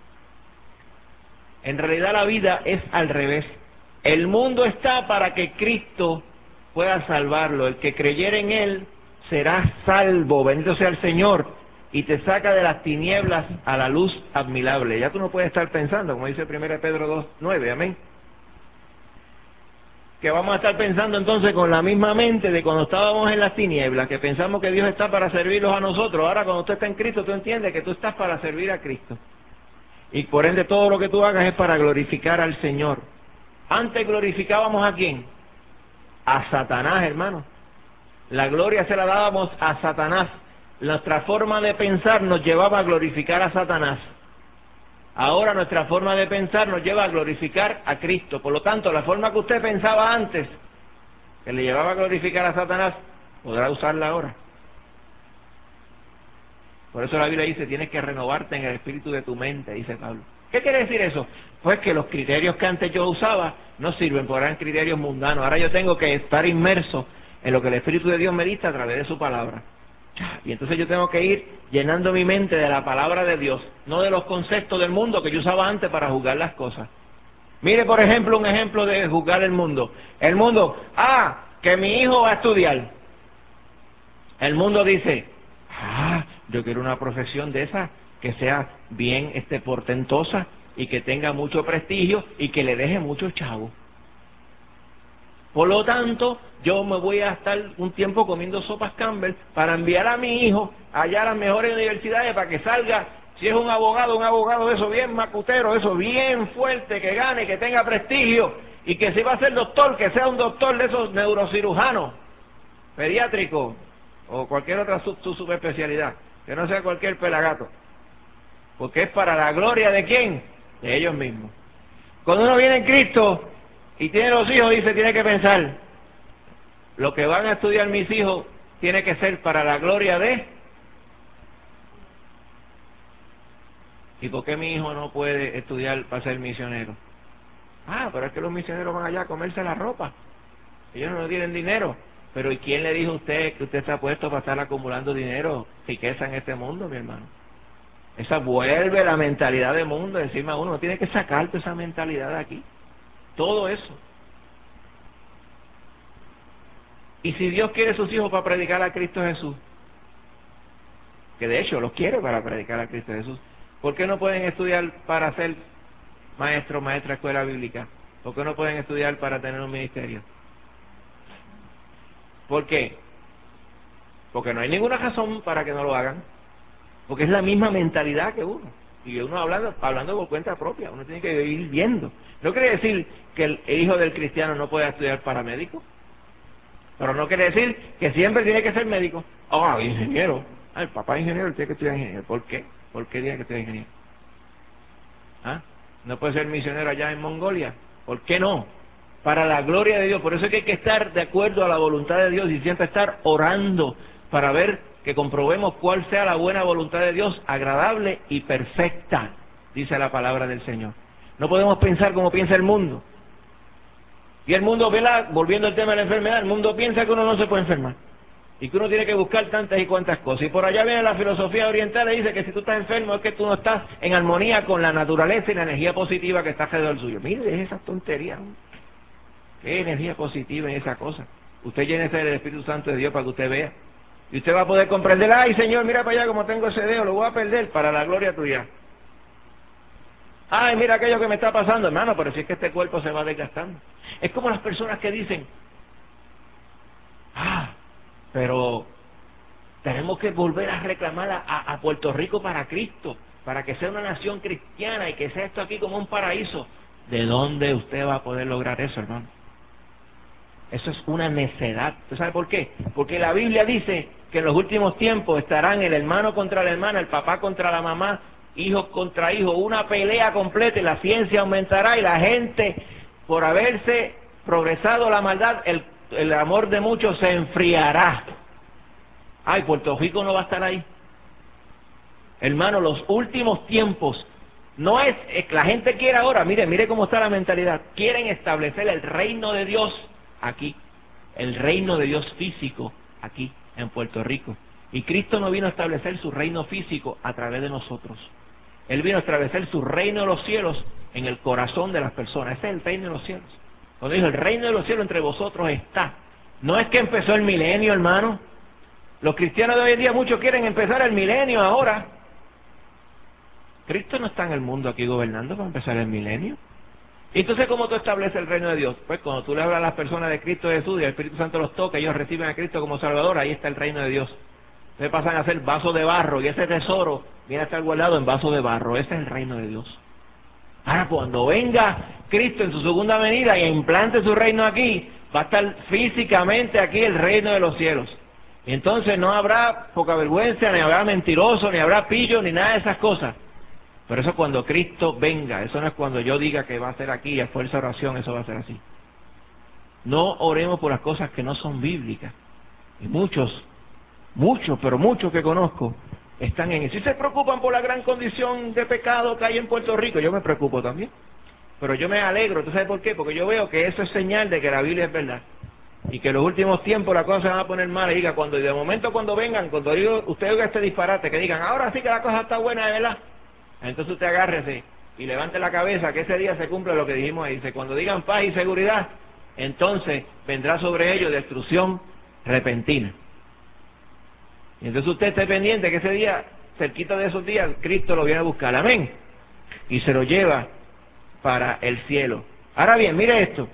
En realidad la vida es al revés. El mundo está para que Cristo pueda salvarlo. El que creyere en Él será salvo. Bendito sea el Señor. Y te saca de las tinieblas a la luz admirable. Ya tú no puedes estar pensando, como dice primera Pedro dos, nueve, amén. Que vamos a estar pensando entonces con la misma mente de cuando estábamos en las tinieblas, que pensamos que Dios está para servirlos a nosotros. Ahora cuando usted está en Cristo, tú entiendes que tú estás para servir a Cristo. Y por ende todo lo que tú hagas es para glorificar al Señor. Antes glorificábamos a ¿quién? A Satanás, hermano. La gloria se la dábamos a Satanás. Nuestra forma de pensar nos llevaba a glorificar a Satanás. Ahora nuestra forma de pensar nos lleva a glorificar a Cristo. Por lo tanto, la forma que usted pensaba antes, que le llevaba a glorificar a Satanás, podrá usarla ahora. Por eso la Biblia dice, tienes que renovarte en el espíritu de tu mente, dice Pablo. ¿Qué quiere decir eso? Pues que los criterios que antes yo usaba no sirven, porque eran criterios mundanos. Ahora yo tengo que estar inmerso en lo que el Espíritu de Dios me dicta a través de su palabra. Y entonces yo tengo que ir llenando mi mente de la palabra de Dios, no de los conceptos del mundo que yo usaba antes para juzgar las cosas. Mire, por ejemplo, un ejemplo de juzgar el mundo. El mundo, ah, que mi hijo va a estudiar. El mundo dice, ah, yo quiero una profesión de esa, que sea bien este, portentosa y que tenga mucho prestigio y que le deje mucho chavo. Por lo tanto, yo me voy a estar un tiempo comiendo sopas Campbell para enviar a mi hijo allá a las mejores universidades para que salga, si es un abogado, un abogado de eso bien macutero, eso bien fuerte, que gane, que tenga prestigio, y que si va a ser doctor, que sea un doctor de esos neurocirujanos, pediátrico, o cualquier otra sub, sub, subespecialidad, que no sea cualquier pelagato, porque es para la gloria de ¿quién? De ellos mismos. Cuando uno viene en Cristo y tiene los hijos, dice, tiene que pensar, lo que van a estudiar mis hijos tiene que ser para la gloria de... ¿Y por qué mi hijo no puede estudiar para ser misionero? Ah, pero es que los misioneros van allá a comerse la ropa, ellos no tienen dinero. Pero ¿y quién le dijo a usted que usted está puesto para estar acumulando dinero, riqueza en este mundo, mi hermano? Esa vuelve la mentalidad del mundo encima de uno. Tiene que sacarte esa mentalidad de aquí. Todo eso. Y si Dios quiere sus hijos para predicar a Cristo Jesús, que de hecho los quiere para predicar a Cristo Jesús, ¿por qué no pueden estudiar para ser maestro, maestra de escuela bíblica? ¿Por qué no pueden estudiar para tener un ministerio? ¿Por qué? Porque no hay ninguna razón para que no lo hagan. Porque es la misma mentalidad que uno. Y uno hablando, hablando por cuenta propia, uno tiene que ir viendo. No quiere decir que el hijo del cristiano no pueda estudiar para médico, pero no quiere decir que siempre tiene que ser médico. Ah, ingeniero. Ah, el papá es ingeniero, él tiene que estudiar ingeniero. ¿Por qué? ¿Por qué tiene que estudiar ingeniero? ¿Ah? ¿No puede ser misionero allá en Mongolia? ¿Por qué no? Para la gloria de Dios. Por eso es que hay que estar de acuerdo a la voluntad de Dios y siempre estar orando para ver que comprobemos cuál sea la buena voluntad de Dios, agradable y perfecta, dice la palabra del Señor. No podemos pensar como piensa el mundo. Y el mundo, ¿verdad? Volviendo al tema de la enfermedad, el mundo piensa que uno no se puede enfermar y que uno tiene que buscar tantas y cuantas cosas. Y por allá viene la filosofía oriental y dice que si tú estás enfermo es que tú no estás en armonía con la naturaleza y la energía positiva que está alrededor suyo. Mire, es esa tontería. ¿Qué energía positiva en esa cosa? Usted llénese del Espíritu Santo de Dios para que usted vea. Y usted va a poder comprender, ay Señor, mira para allá como tengo ese dedo, lo voy a perder para la gloria tuya. Ay, mira aquello que me está pasando, hermano, pero si es que este cuerpo se va desgastando. Es como las personas que dicen, ah, pero tenemos que volver a reclamar a, a Puerto Rico para Cristo, para que sea una nación cristiana y que sea esto aquí como un paraíso. ¿De dónde usted va a poder lograr eso, hermano? Eso es una necedad. ¿Usted sabe por qué? Porque la Biblia dice que en los últimos tiempos estarán el hermano contra la hermana, el papá contra la mamá, hijos contra hijos, una pelea completa y la ciencia aumentará y la gente, por haberse progresado la maldad, el, el amor de muchos se enfriará. Ay, Puerto Rico no va a estar ahí. Hermano, los últimos tiempos, no es, es la gente quiere ahora, mire, mire cómo está la mentalidad, quieren establecer el reino de Dios aquí, el reino de Dios físico aquí en Puerto Rico. Y Cristo no vino a establecer su reino físico a través de nosotros. Él vino a establecer su reino de los cielos en el corazón de las personas. Ese es el reino de los cielos. Cuando dijo el reino de los cielos entre vosotros está. No es que empezó el milenio, hermano. Los cristianos de hoy en día muchos quieren empezar el milenio ahora. Cristo no está en el mundo aquí gobernando para empezar el milenio. Entonces, ¿cómo tú estableces el reino de Dios? Pues cuando tú le hablas a las personas de Cristo Jesús y el Espíritu Santo los toca, ellos reciben a Cristo como Salvador, ahí está el reino de Dios. Entonces pasan a ser vasos de barro y ese tesoro viene a estar guardado en vasos de barro. Ese es el reino de Dios. Ahora, cuando venga Cristo en su segunda venida y implante su reino aquí, va a estar físicamente aquí el reino de los cielos. Y entonces no habrá poca vergüenza, ni habrá mentiroso, ni habrá pillo, ni nada de esas cosas. Pero eso cuando Cristo venga, eso no es cuando yo diga que va a ser aquí y a fuerza de oración, eso va a ser así. No oremos por las cosas que no son bíblicas. Y muchos, muchos, pero muchos que conozco, están en eso. Y se preocupan por la gran condición de pecado que hay en Puerto Rico. Yo me preocupo también. Pero yo me alegro. ¿Tú sabes por qué? Porque yo veo que eso es señal de que la Biblia es verdad. Y que en los últimos tiempos las cosas se van a poner mal. Y diga, cuando, y de momento cuando vengan, cuando digo, usted oiga este disparate, que digan, ahora sí que la cosa está buena de verdad. Entonces usted agárrese y levante la cabeza que ese día se cumple lo que dijimos ahí. Dice, cuando digan paz y seguridad, entonces vendrá sobre ellos destrucción repentina. Y entonces usted esté pendiente que ese día, cerquita de esos días, Cristo lo viene a buscar. Amén. Y se lo lleva para el cielo. Ahora bien, mire esto.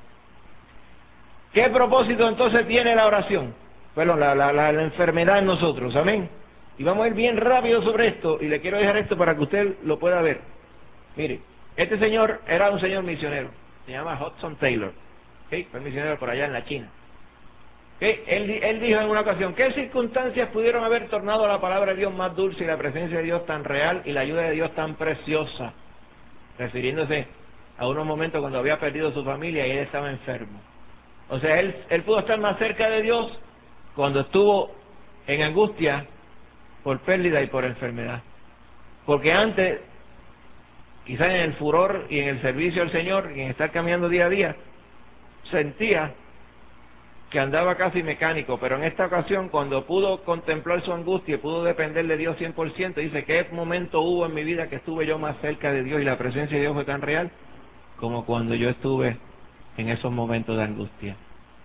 ¿Qué propósito entonces tiene la oración? Bueno, la, la, la, la enfermedad en nosotros. Amén. Y vamos a ir bien rápido sobre esto, y le quiero dejar esto para que usted lo pueda ver. Mire, este señor era un señor misionero, se llama Hudson Taylor, ¿okay? Fue misionero por allá en la China. ¿Okay? Él, él dijo en una ocasión, ¿qué circunstancias pudieron haber tornado la palabra de Dios más dulce y la presencia de Dios tan real y la ayuda de Dios tan preciosa? Refiriéndose a unos momentos cuando había perdido su familia y él estaba enfermo. O sea, él, él pudo estar más cerca de Dios cuando estuvo en angustia por pérdida y por enfermedad. Porque antes, quizás en el furor y en el servicio al Señor y en estar caminando día a día, sentía que andaba casi mecánico, pero en esta ocasión, cuando pudo contemplar su angustia y pudo depender de Dios cien por ciento, dice, ¿qué momento hubo en mi vida que estuve yo más cerca de Dios y la presencia de Dios fue tan real como cuando yo estuve en esos momentos de angustia?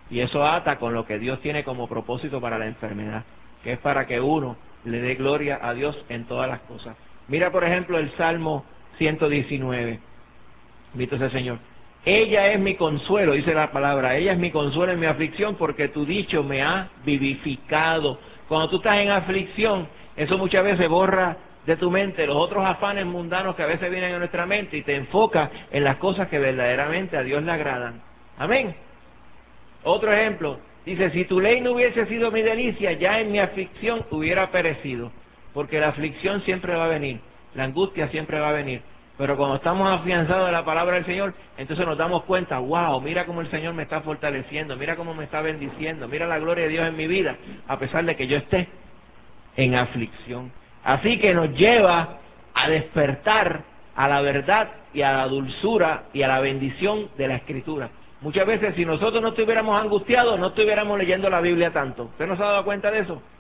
Y eso ata con lo que Dios tiene como propósito para la enfermedad, que es para que uno le dé gloria a Dios en todas las cosas. Mira, por ejemplo, el Salmo ciento diecinueve. Bendito sea el Señor. Ella es mi consuelo, dice la palabra. Ella es mi consuelo en mi aflicción, porque tu dicho me ha vivificado. Cuando tú estás en aflicción, eso muchas veces borra de tu mente los otros afanes mundanos que a veces vienen a nuestra mente y te enfoca en las cosas que verdaderamente a Dios le agradan. Amén. Otro ejemplo, dice, si tu ley no hubiese sido mi delicia, ya en mi aflicción hubiera perecido, porque la aflicción siempre va a venir, la angustia siempre va a venir, pero cuando estamos afianzados de la palabra del Señor, entonces nos damos cuenta, wow, mira cómo el Señor me está fortaleciendo, mira cómo me está bendiciendo, mira la gloria de Dios en mi vida, a pesar de que yo esté en aflicción. Así que nos lleva a despertar a la verdad y a la dulzura y a la bendición de la Escritura. Muchas veces, si nosotros no estuviéramos angustiados, no estuviéramos leyendo la Biblia tanto. ¿Usted no se ha dado cuenta de eso?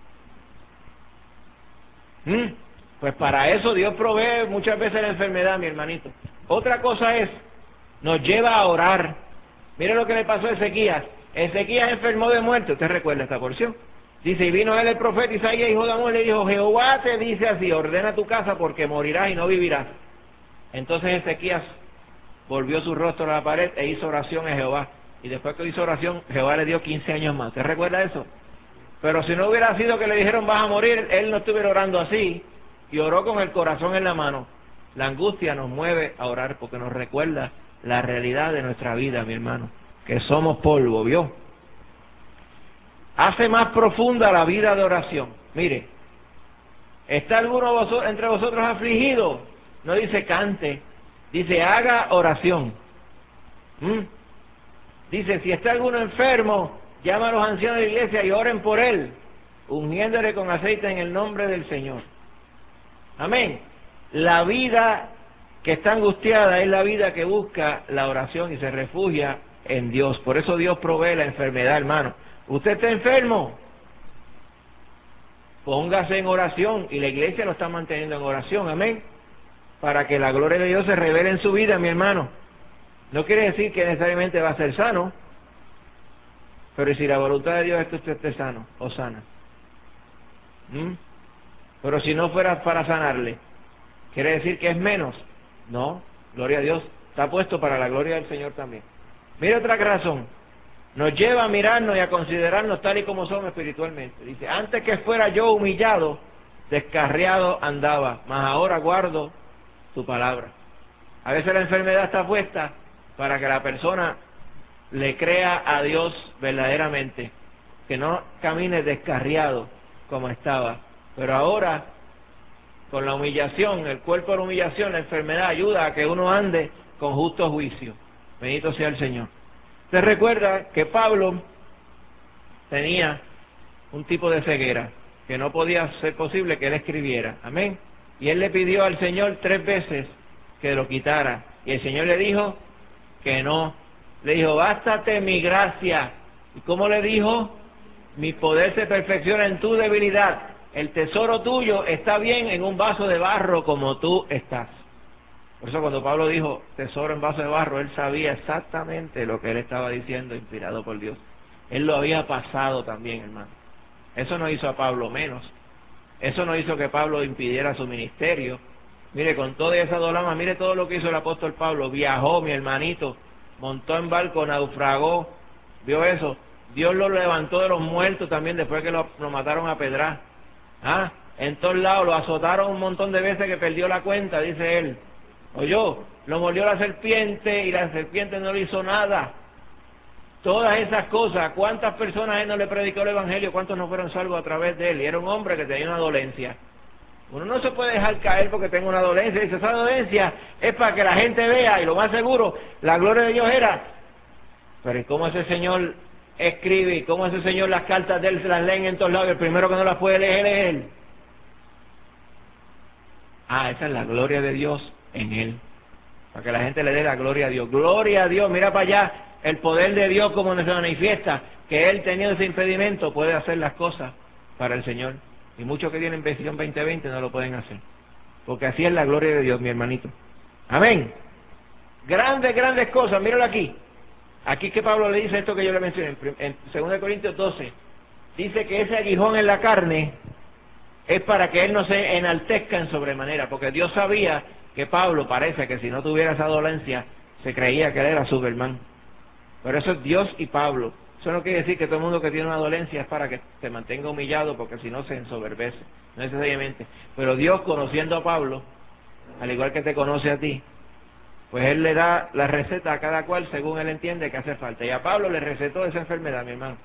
¿Mm? Pues para eso Dios provee muchas veces la enfermedad, mi hermanito. Otra cosa es, nos lleva a orar. Mire lo que le pasó a Ezequías. Ezequías enfermó de muerte. ¿Usted recuerda esta porción? Dice, y vino él el profeta Isaías, hijo de Amós, y le dijo, Jehová te dice así, ordena tu casa porque morirás y no vivirás. Entonces Ezequías volvió su rostro a la pared e hizo oración a Jehová. Y después que hizo oración, Jehová le dio quince años más. ¿Usted recuerda eso? Pero si no hubiera sido que le dijeron vas a morir, él no estuviera orando así, y oró con el corazón en la mano. La angustia nos mueve a orar porque nos recuerda la realidad de nuestra vida, mi hermano, que somos polvo, ¿vio? Hace más profunda la vida de oración. Mire, ¿está alguno vosotros, entre vosotros afligido? No dice cante, dice haga oración. ¿Mm? Dice, si está alguno enfermo, llama a los ancianos de la iglesia y oren por él, ungiéndole con aceite en el nombre del Señor. Amén. La vida que está angustiada es la vida que busca la oración y se refugia en Dios. Por eso Dios provee la enfermedad, hermano. Usted está enfermo, póngase en oración, y la iglesia lo está manteniendo en oración, amén, para que la gloria de Dios se revele en su vida, mi hermano. No quiere decir que necesariamente va a ser sano, pero si la voluntad de Dios es que usted esté sano o sana. ¿Mm? Pero si no fuera para sanarle, ¿quiere decir que es menos? No, gloria a Dios, está puesto para la gloria del Señor también. Mire otra razón, nos lleva a mirarnos y a considerarnos tal y como somos espiritualmente. Dice, antes que fuera yo humillado, descarriado andaba, mas ahora guardo tu palabra. A veces la enfermedad está puesta para que la persona le crea a Dios verdaderamente, que no camine descarriado como estaba. Pero ahora, con la humillación, el cuerpo de la humillación, la enfermedad ayuda a que uno ande con justo juicio. Bendito sea el Señor. Usted recuerda que Pablo tenía un tipo de ceguera, que no podía ser posible que él escribiera. Amén. Y él le pidió al Señor tres veces que lo quitara. Y el Señor le dijo que no. Le dijo, bástate mi gracia. ¿Y cómo le dijo? Mi poder se perfecciona en tu debilidad. El tesoro tuyo está bien en un vaso de barro como tú estás. Por eso cuando Pablo dijo tesoro en vaso de barro, él sabía exactamente lo que él estaba diciendo, inspirado por Dios. Él lo había pasado también, hermano. Eso no hizo a Pablo menos. Eso no hizo que Pablo impidiera su ministerio. Mire, con toda esa dolama, mire todo lo que hizo el apóstol Pablo. Viajó, mi hermanito, montó en barco, naufragó. ¿Vio eso? Dios lo levantó de los muertos también después que lo, lo mataron a pedrar. ¿Ah? En todos lados, lo azotaron un montón de veces que perdió la cuenta, dice él. Oyó, lo mordió la serpiente y la serpiente no le hizo nada. Todas esas cosas, ¿cuántas personas él no le predicó el evangelio? ¿Cuántos no fueron salvos a través de él? Y era un hombre que tenía una dolencia. Uno no se puede dejar caer porque tenga una dolencia. Dice, esa dolencia es para que la gente vea, y lo más seguro, la gloria de Dios era. Pero ¿y cómo ese señor escribe? ¿Y cómo ese señor las cartas de él se las leen en todos lados? Y el primero que no las puede leer es él. Ah, esa es la gloria de Dios en él. Para que la gente le dé la gloria a Dios. Gloria a Dios, mira para allá el poder de Dios como se manifiesta, que él teniendo ese impedimento puede hacer las cosas para el Señor. Y muchos que tienen visión veinte veinte no lo pueden hacer. Porque así es la gloria de Dios, mi hermanito. Amén. Grandes, grandes cosas, míralo aquí. Aquí que Pablo le dice esto que yo le mencioné, en segunda Corintios doce, dice que ese aguijón en la carne es para que él no se enaltezca en sobremanera, porque Dios sabía que Pablo, parece que si no tuviera esa dolencia, se creía que él era Superman. Pero eso es Dios y Pablo. Eso no quiere decir que todo el mundo que tiene una dolencia es para que se mantenga humillado, porque si no se ensoberbece, no necesariamente. Pero Dios, conociendo a Pablo, al igual que te conoce a ti, pues él le da la receta a cada cual según él entiende que hace falta. Y a Pablo le recetó esa enfermedad, mi hermano.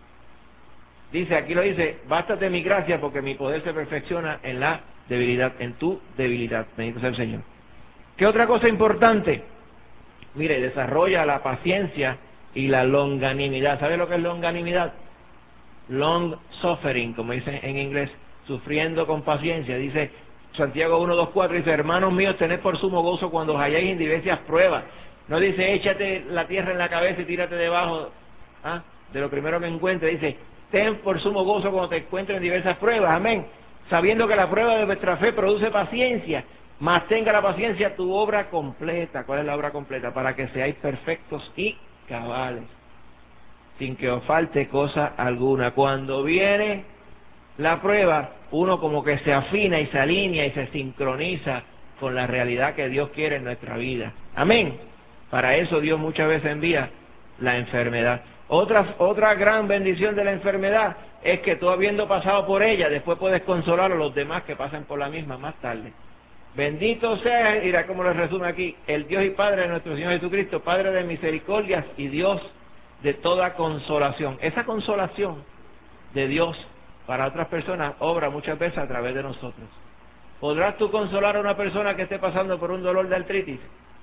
Dice, aquí lo dice, bástate mi gracia porque mi poder se perfecciona en la debilidad, en tu debilidad. Bendito sea el Señor. ¿Qué otra cosa importante? Mire, desarrolla la paciencia y la longanimidad. ¿Sabe lo que es longanimidad? Long suffering, como dicen en inglés, sufriendo con paciencia. Dice Santiago uno, dos, cuatro, dice, hermanos míos, tened por sumo gozo cuando os halláis en diversas pruebas. No dice, échate la tierra en la cabeza y tírate debajo, ¿ah?, de lo primero que encuentres. Dice, ten por sumo gozo cuando te encuentres en diversas pruebas, amén, sabiendo que la prueba de vuestra fe produce paciencia, mas tenga la paciencia tu obra completa. ¿Cuál es la obra completa? Para que seáis perfectos y cabales, sin que os falte cosa alguna. Cuando viene la prueba, uno como que se afina y se alinea y se sincroniza con la realidad que Dios quiere en nuestra vida. Amén. Para eso Dios muchas veces envía la enfermedad. Otra, otra gran bendición de la enfermedad es que tú, habiendo pasado por ella, después puedes consolar a los demás que pasen por la misma más tarde. Bendito sea, mira cómo lo resume aquí, el Dios y Padre de nuestro Señor Jesucristo, Padre de misericordias y Dios de toda consolación. Esa consolación de Dios para otras personas obra muchas veces a través de nosotros. ¿Podrás tú consolar a una persona que esté pasando por un dolor de artritis?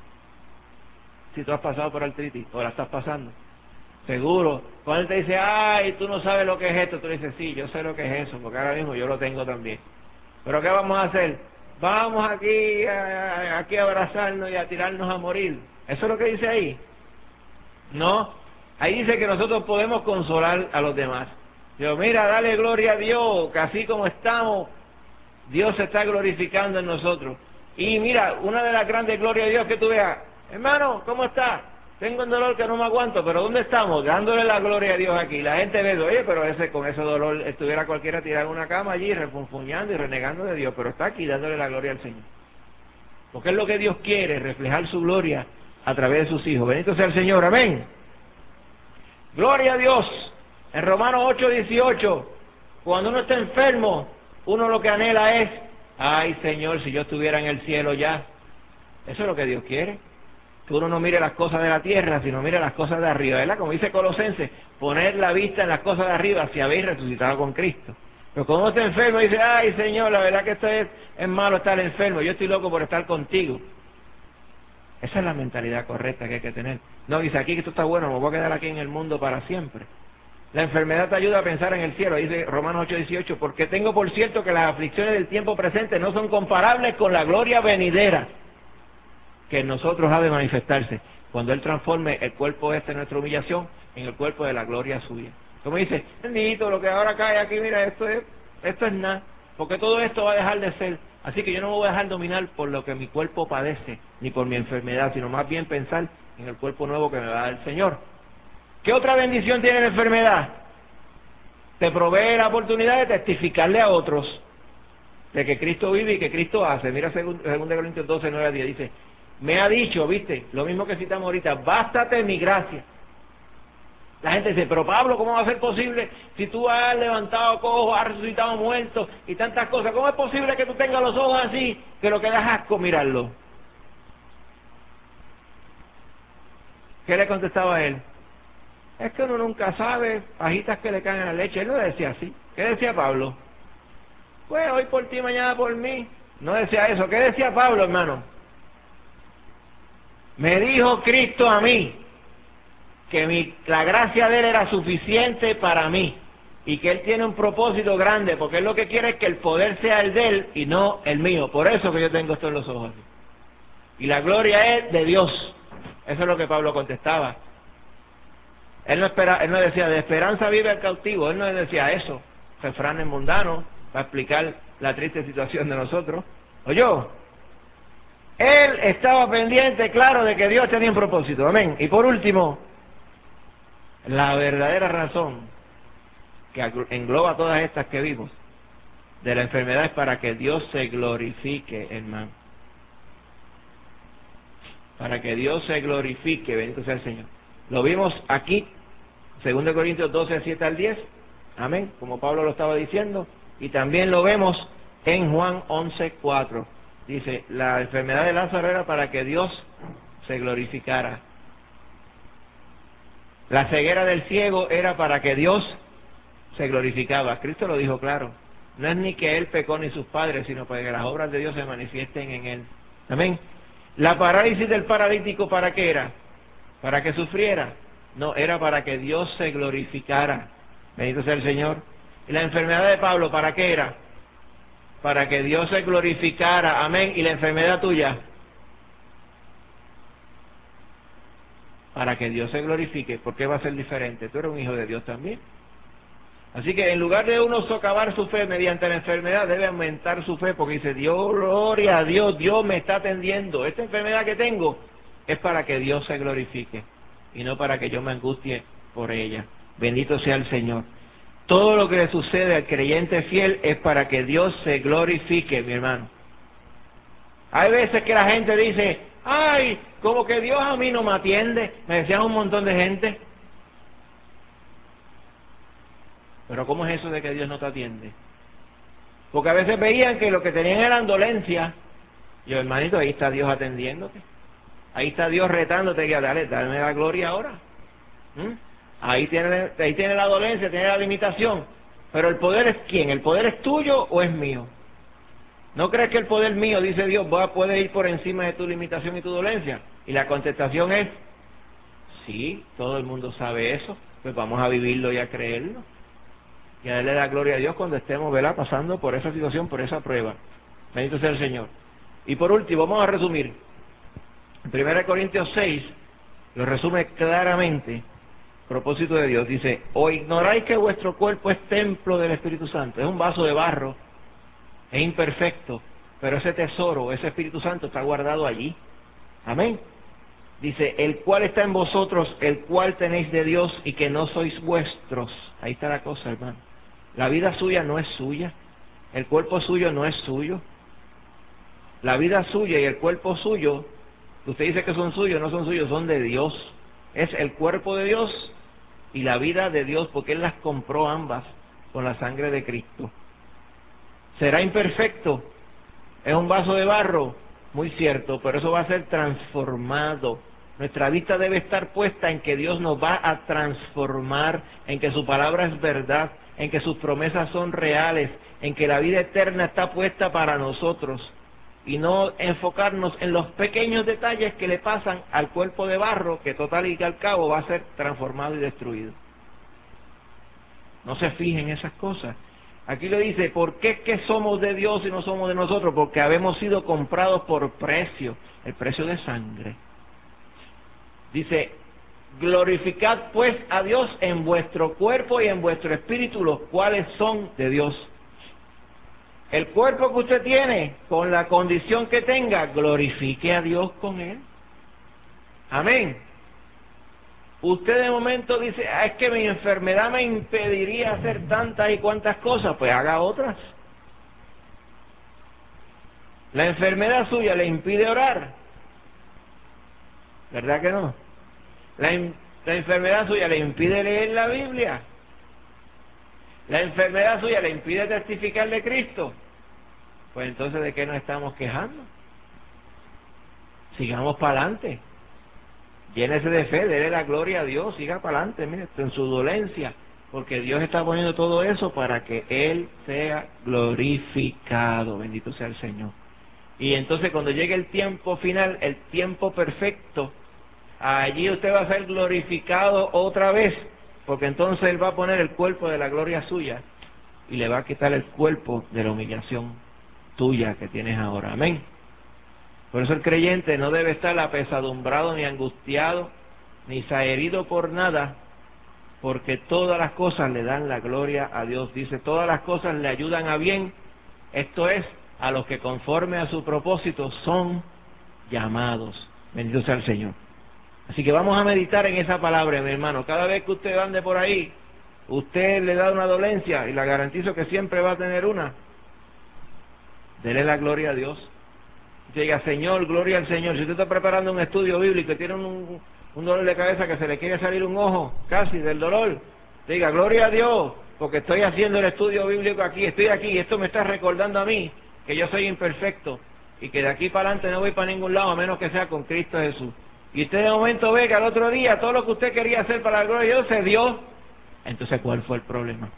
Si tú has pasado por artritis o la estás pasando, seguro. Cuando él te dice, ay, tú no sabes lo que es esto, tú le dices, sí, yo sé lo que es eso, porque ahora mismo yo lo tengo también. ¿Pero qué vamos a hacer? Vamos aquí a, aquí a abrazarnos y a tirarnos a morir. ¿Eso es lo que dice ahí? No. Ahí dice que nosotros podemos consolar a los demás. Digo, mira, dale gloria a Dios, que así como estamos, Dios se está glorificando en nosotros. Y mira, una de las grandes glorias de Dios que tú veas, hermano, ¿cómo estás? Tengo un dolor que no me aguanto, pero ¿dónde estamos? Dándole la gloria a Dios aquí. La gente ve, oye, pero ese con ese dolor estuviera cualquiera tirado en una cama allí, refunfuñando y renegando de Dios, pero está aquí dándole la gloria al Señor. Porque es lo que Dios quiere, reflejar su gloria a través de sus hijos. Bendito sea el Señor, amén. Gloria a Dios. En Romanos ocho, dieciocho, cuando uno está enfermo, uno lo que anhela es, ay Señor, si yo estuviera en el cielo ya. Eso es lo que Dios quiere. Que uno no mire las cosas de la tierra, sino mire las cosas de arriba, ¿verdad? Como dice Colosenses, poner la vista en las cosas de arriba, si habéis resucitado con Cristo. Pero cuando uno está enfermo, dice, ay Señor, la verdad que esto es, es malo estar enfermo, yo estoy loco por estar contigo. Esa es la mentalidad correcta que hay que tener. No, dice aquí que esto está bueno, me voy a quedar aquí en el mundo para siempre. La enfermedad te ayuda a pensar en el cielo, dice Romanos ocho, dieciocho, porque tengo por cierto que las aflicciones del tiempo presente no son comparables con la gloria venidera que en nosotros ha de manifestarse, cuando Él transforme el cuerpo este de nuestra humillación en el cuerpo de la gloria suya. Como dice, bendito, lo que ahora cae aquí, mira, esto es, esto es nada, porque todo esto va a dejar de ser, así que yo no me voy a dejar dominar por lo que mi cuerpo padece, ni por mi enfermedad, sino más bien pensar en el cuerpo nuevo que me va a dar el Señor. ¿Qué otra bendición tiene la enfermedad? Te provee la oportunidad de testificarle a otros de que Cristo vive y que Cristo hace. Mira segunda Corintios doce, nueve a diez, dice, me ha dicho, viste, lo mismo que citamos ahorita, bástate mi gracia. La gente dice, pero Pablo, ¿cómo va a ser posible si tú has levantado cojos, has resucitado muertos y tantas cosas? ¿Cómo es posible que tú tengas los ojos así, que lo que das asco mirarlo? ¿Qué le contestaba a él? Es que uno nunca sabe, pajitas que le caen a la leche. Él no decía así. ¿Qué decía Pablo? Pues hoy por ti, mañana por mí. No decía eso. ¿Qué decía Pablo, hermano? Me dijo Cristo a mí que mi, la gracia de Él era suficiente para mí y que Él tiene un propósito grande, porque Él lo que quiere es que el poder sea el de Él y no el mío. Por eso que yo tengo esto en los ojos. Y la gloria es de Dios. Eso es lo que Pablo contestaba. Él no, espera, él no decía, de esperanza vive el cautivo. Él no decía eso. Refranes mundanos para explicar la triste situación de nosotros. ¿Oyó? Él estaba pendiente, claro, de que Dios tenía un propósito. Amén. Y por último, La verdadera razón que engloba todas estas que vimos de la enfermedad es para que Dios se glorifique, hermano. Para que Dios se glorifique, bendito sea el Señor. Lo vimos aquí, segundo Corintios doce, siete al diez, amén, como Pablo lo estaba diciendo, y también lo vemos en Juan once, cuatro. Dice, la enfermedad de Lázaro era para que Dios se glorificara. La ceguera del ciego era para que Dios se glorificaba. Cristo lo dijo claro. No es ni que él pecó ni sus padres, sino para que las obras de Dios se manifiesten en él. Amén. La parálisis del paralítico, ¿para qué era? ¿Para que sufriera? No, era para que Dios se glorificara. Bendito sea el Señor. Y la enfermedad de Pablo, ¿para qué era? Para que Dios se glorificara. Amén. Y la enfermedad tuya, para que Dios se glorifique. ¿Por qué va a ser diferente? Tú eres un hijo de Dios también. Así que en lugar de uno socavar su fe mediante la enfermedad, debe aumentar su fe, porque dice, Dios, gloria a Dios, Dios me está atendiendo. Esta enfermedad que tengo es para que Dios se glorifique y no para que yo me angustie por ella. Bendito sea el Señor. Todo lo que le sucede al creyente fiel es para que Dios se glorifique, mi hermano. Hay veces que la gente dice, ay, como que Dios a mí no me atiende. Me decían un montón de gente. Pero ¿cómo es eso de que Dios no te atiende? Porque a veces veían que lo que tenían eran dolencias. Y yo, hermanito, ahí está Dios atendiéndote. Ahí está Dios retándote, que dale, dame la gloria ahora. ¿Mm? Ahí tiene, ahí tiene la dolencia, tiene la limitación. Pero el poder es ¿quién? ¿El poder es tuyo o es mío? ¿No crees que el poder mío, dice Dios, va, puede ir por encima de tu limitación y tu dolencia? Y la contestación es, sí, todo el mundo sabe eso. Pues vamos a vivirlo y a creerlo. Y a darle la gloria a Dios cuando estemos, ¿verdad?, pasando por esa situación, por esa prueba. Bendito sea el Señor. Y por último, vamos a resumir. En primera Corintios seis, lo resume claramente, propósito de Dios. Dice, o ignoráis que vuestro cuerpo es templo del Espíritu Santo. Es un vaso de barro, es imperfecto, pero ese tesoro, ese Espíritu Santo está guardado allí. Amén. Dice, el cual está en vosotros, el cual tenéis de Dios y que no sois vuestros. Ahí está la cosa, hermano. La vida suya no es suya, el cuerpo suyo no es suyo. La vida suya y el cuerpo suyo, usted dice que son suyos, no son suyos, son de Dios. Es el cuerpo de Dios y la vida de Dios, porque Él las compró ambas con la sangre de Cristo. ¿Será imperfecto? ¿Es un vaso de barro? Muy cierto, pero eso va a ser transformado. Nuestra vista debe estar puesta en que Dios nos va a transformar, en que su palabra es verdad, en que sus promesas son reales, en que la vida eterna está puesta para nosotros, y no enfocarnos en los pequeños detalles que le pasan al cuerpo de barro, que total y que al cabo va a ser transformado y destruido. No se fijen en esas cosas. Aquí le dice, ¿por qué es que somos de Dios y no somos de nosotros? Porque habemos sido comprados por precio, el precio de sangre. Dice, glorificad pues a Dios en vuestro cuerpo y en vuestro espíritu, los cuales son de Dios. El cuerpo que usted tiene, con la condición que tenga, glorifique a Dios con él. Amén. Usted de momento dice, ah, es que mi enfermedad me impediría hacer tantas y cuantas cosas, pues haga otras. La enfermedad suya le impide orar, ¿verdad que no? La, la enfermedad suya le impide leer la Biblia. La enfermedad suya le impide testificar de Cristo. Pues entonces, ¿de qué nos estamos quejando? Sigamos para adelante. Llénese de fe, déle la gloria a Dios, siga para adelante, mire, en su dolencia, porque Dios está poniendo todo eso para que Él sea glorificado. Bendito sea el Señor. Y entonces cuando llegue el tiempo final, el tiempo perfecto, allí usted va a ser glorificado otra vez, porque entonces Él va a poner el cuerpo de la gloria suya y le va a quitar el cuerpo de la humillación tuya que tienes ahora. Amén. Por eso el creyente no debe estar apesadumbrado ni angustiado, ni saherido por nada, porque todas las cosas le dan la gloria a Dios. Dice, todas las cosas le ayudan a bien, esto es, a los que conforme a su propósito son llamados. Bendito sea el Señor. Así que vamos a meditar en esa palabra, mi hermano. Cada vez que usted ande por ahí, usted le da una dolencia, y la garantizo que siempre va a tener una, dele la gloria a Dios. Diga, Señor, gloria al Señor. Si usted está preparando un estudio bíblico y tiene un, un dolor de cabeza que se le quiere salir un ojo, casi, del dolor, diga, gloria a Dios, porque estoy haciendo el estudio bíblico aquí, estoy aquí, y esto me está recordando a mí que yo soy imperfecto, y que de aquí para adelante no voy para ningún lado, a menos que sea con Cristo Jesús. Y usted de momento ve que al otro día todo lo que usted quería hacer para la gloria de Dios se dio. Entonces, ¿cuál fue el problema?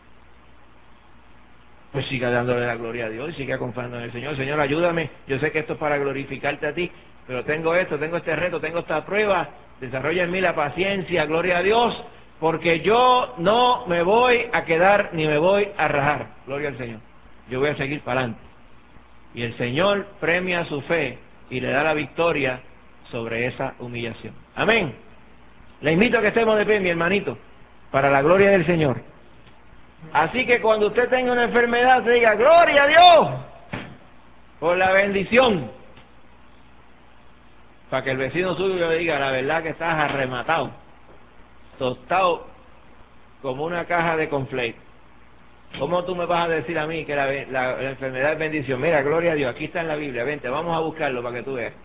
Pues siga dándole la gloria a Dios y siga confiando en el Señor. Señor, ayúdame, yo sé que esto es para glorificarte a ti, pero tengo esto, tengo este reto, tengo esta prueba, desarrolla en mí la paciencia, gloria a Dios, porque yo no me voy a quedar ni me voy a rajar, gloria al Señor. Yo voy a seguir para adelante. Y el Señor premia su fe y le da la victoria sobre esa humillación. Amén. Le invito a que estemos de pie, mi hermanito, para la gloria del Señor. Así que cuando usted tenga una enfermedad, se diga, gloria a Dios, por la bendición. Para que el vecino suyo le diga, la verdad que estás arrematado, tostado como una caja de conflate. ¿Cómo tú me vas a decir a mí que la, la, la enfermedad es bendición? Mira, gloria a Dios, aquí está en la Biblia, vente, vamos a buscarlo para que tú veas.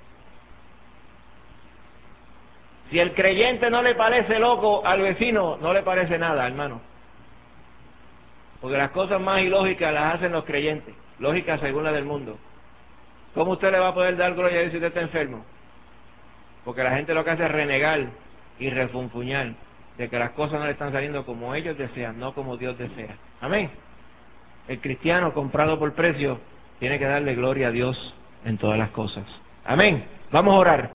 Si el creyente no le parece loco al vecino, no le parece nada, hermano. Porque las cosas más ilógicas las hacen los creyentes, lógicas según la del mundo. ¿Cómo usted le va a poder dar gloria a Dios si usted está enfermo? Porque la gente lo que hace es renegar y refunfuñar de que las cosas no le están saliendo como ellos desean, no como Dios desea. Amén. El cristiano comprado por precio tiene que darle gloria a Dios en todas las cosas. Amén. Vamos a orar.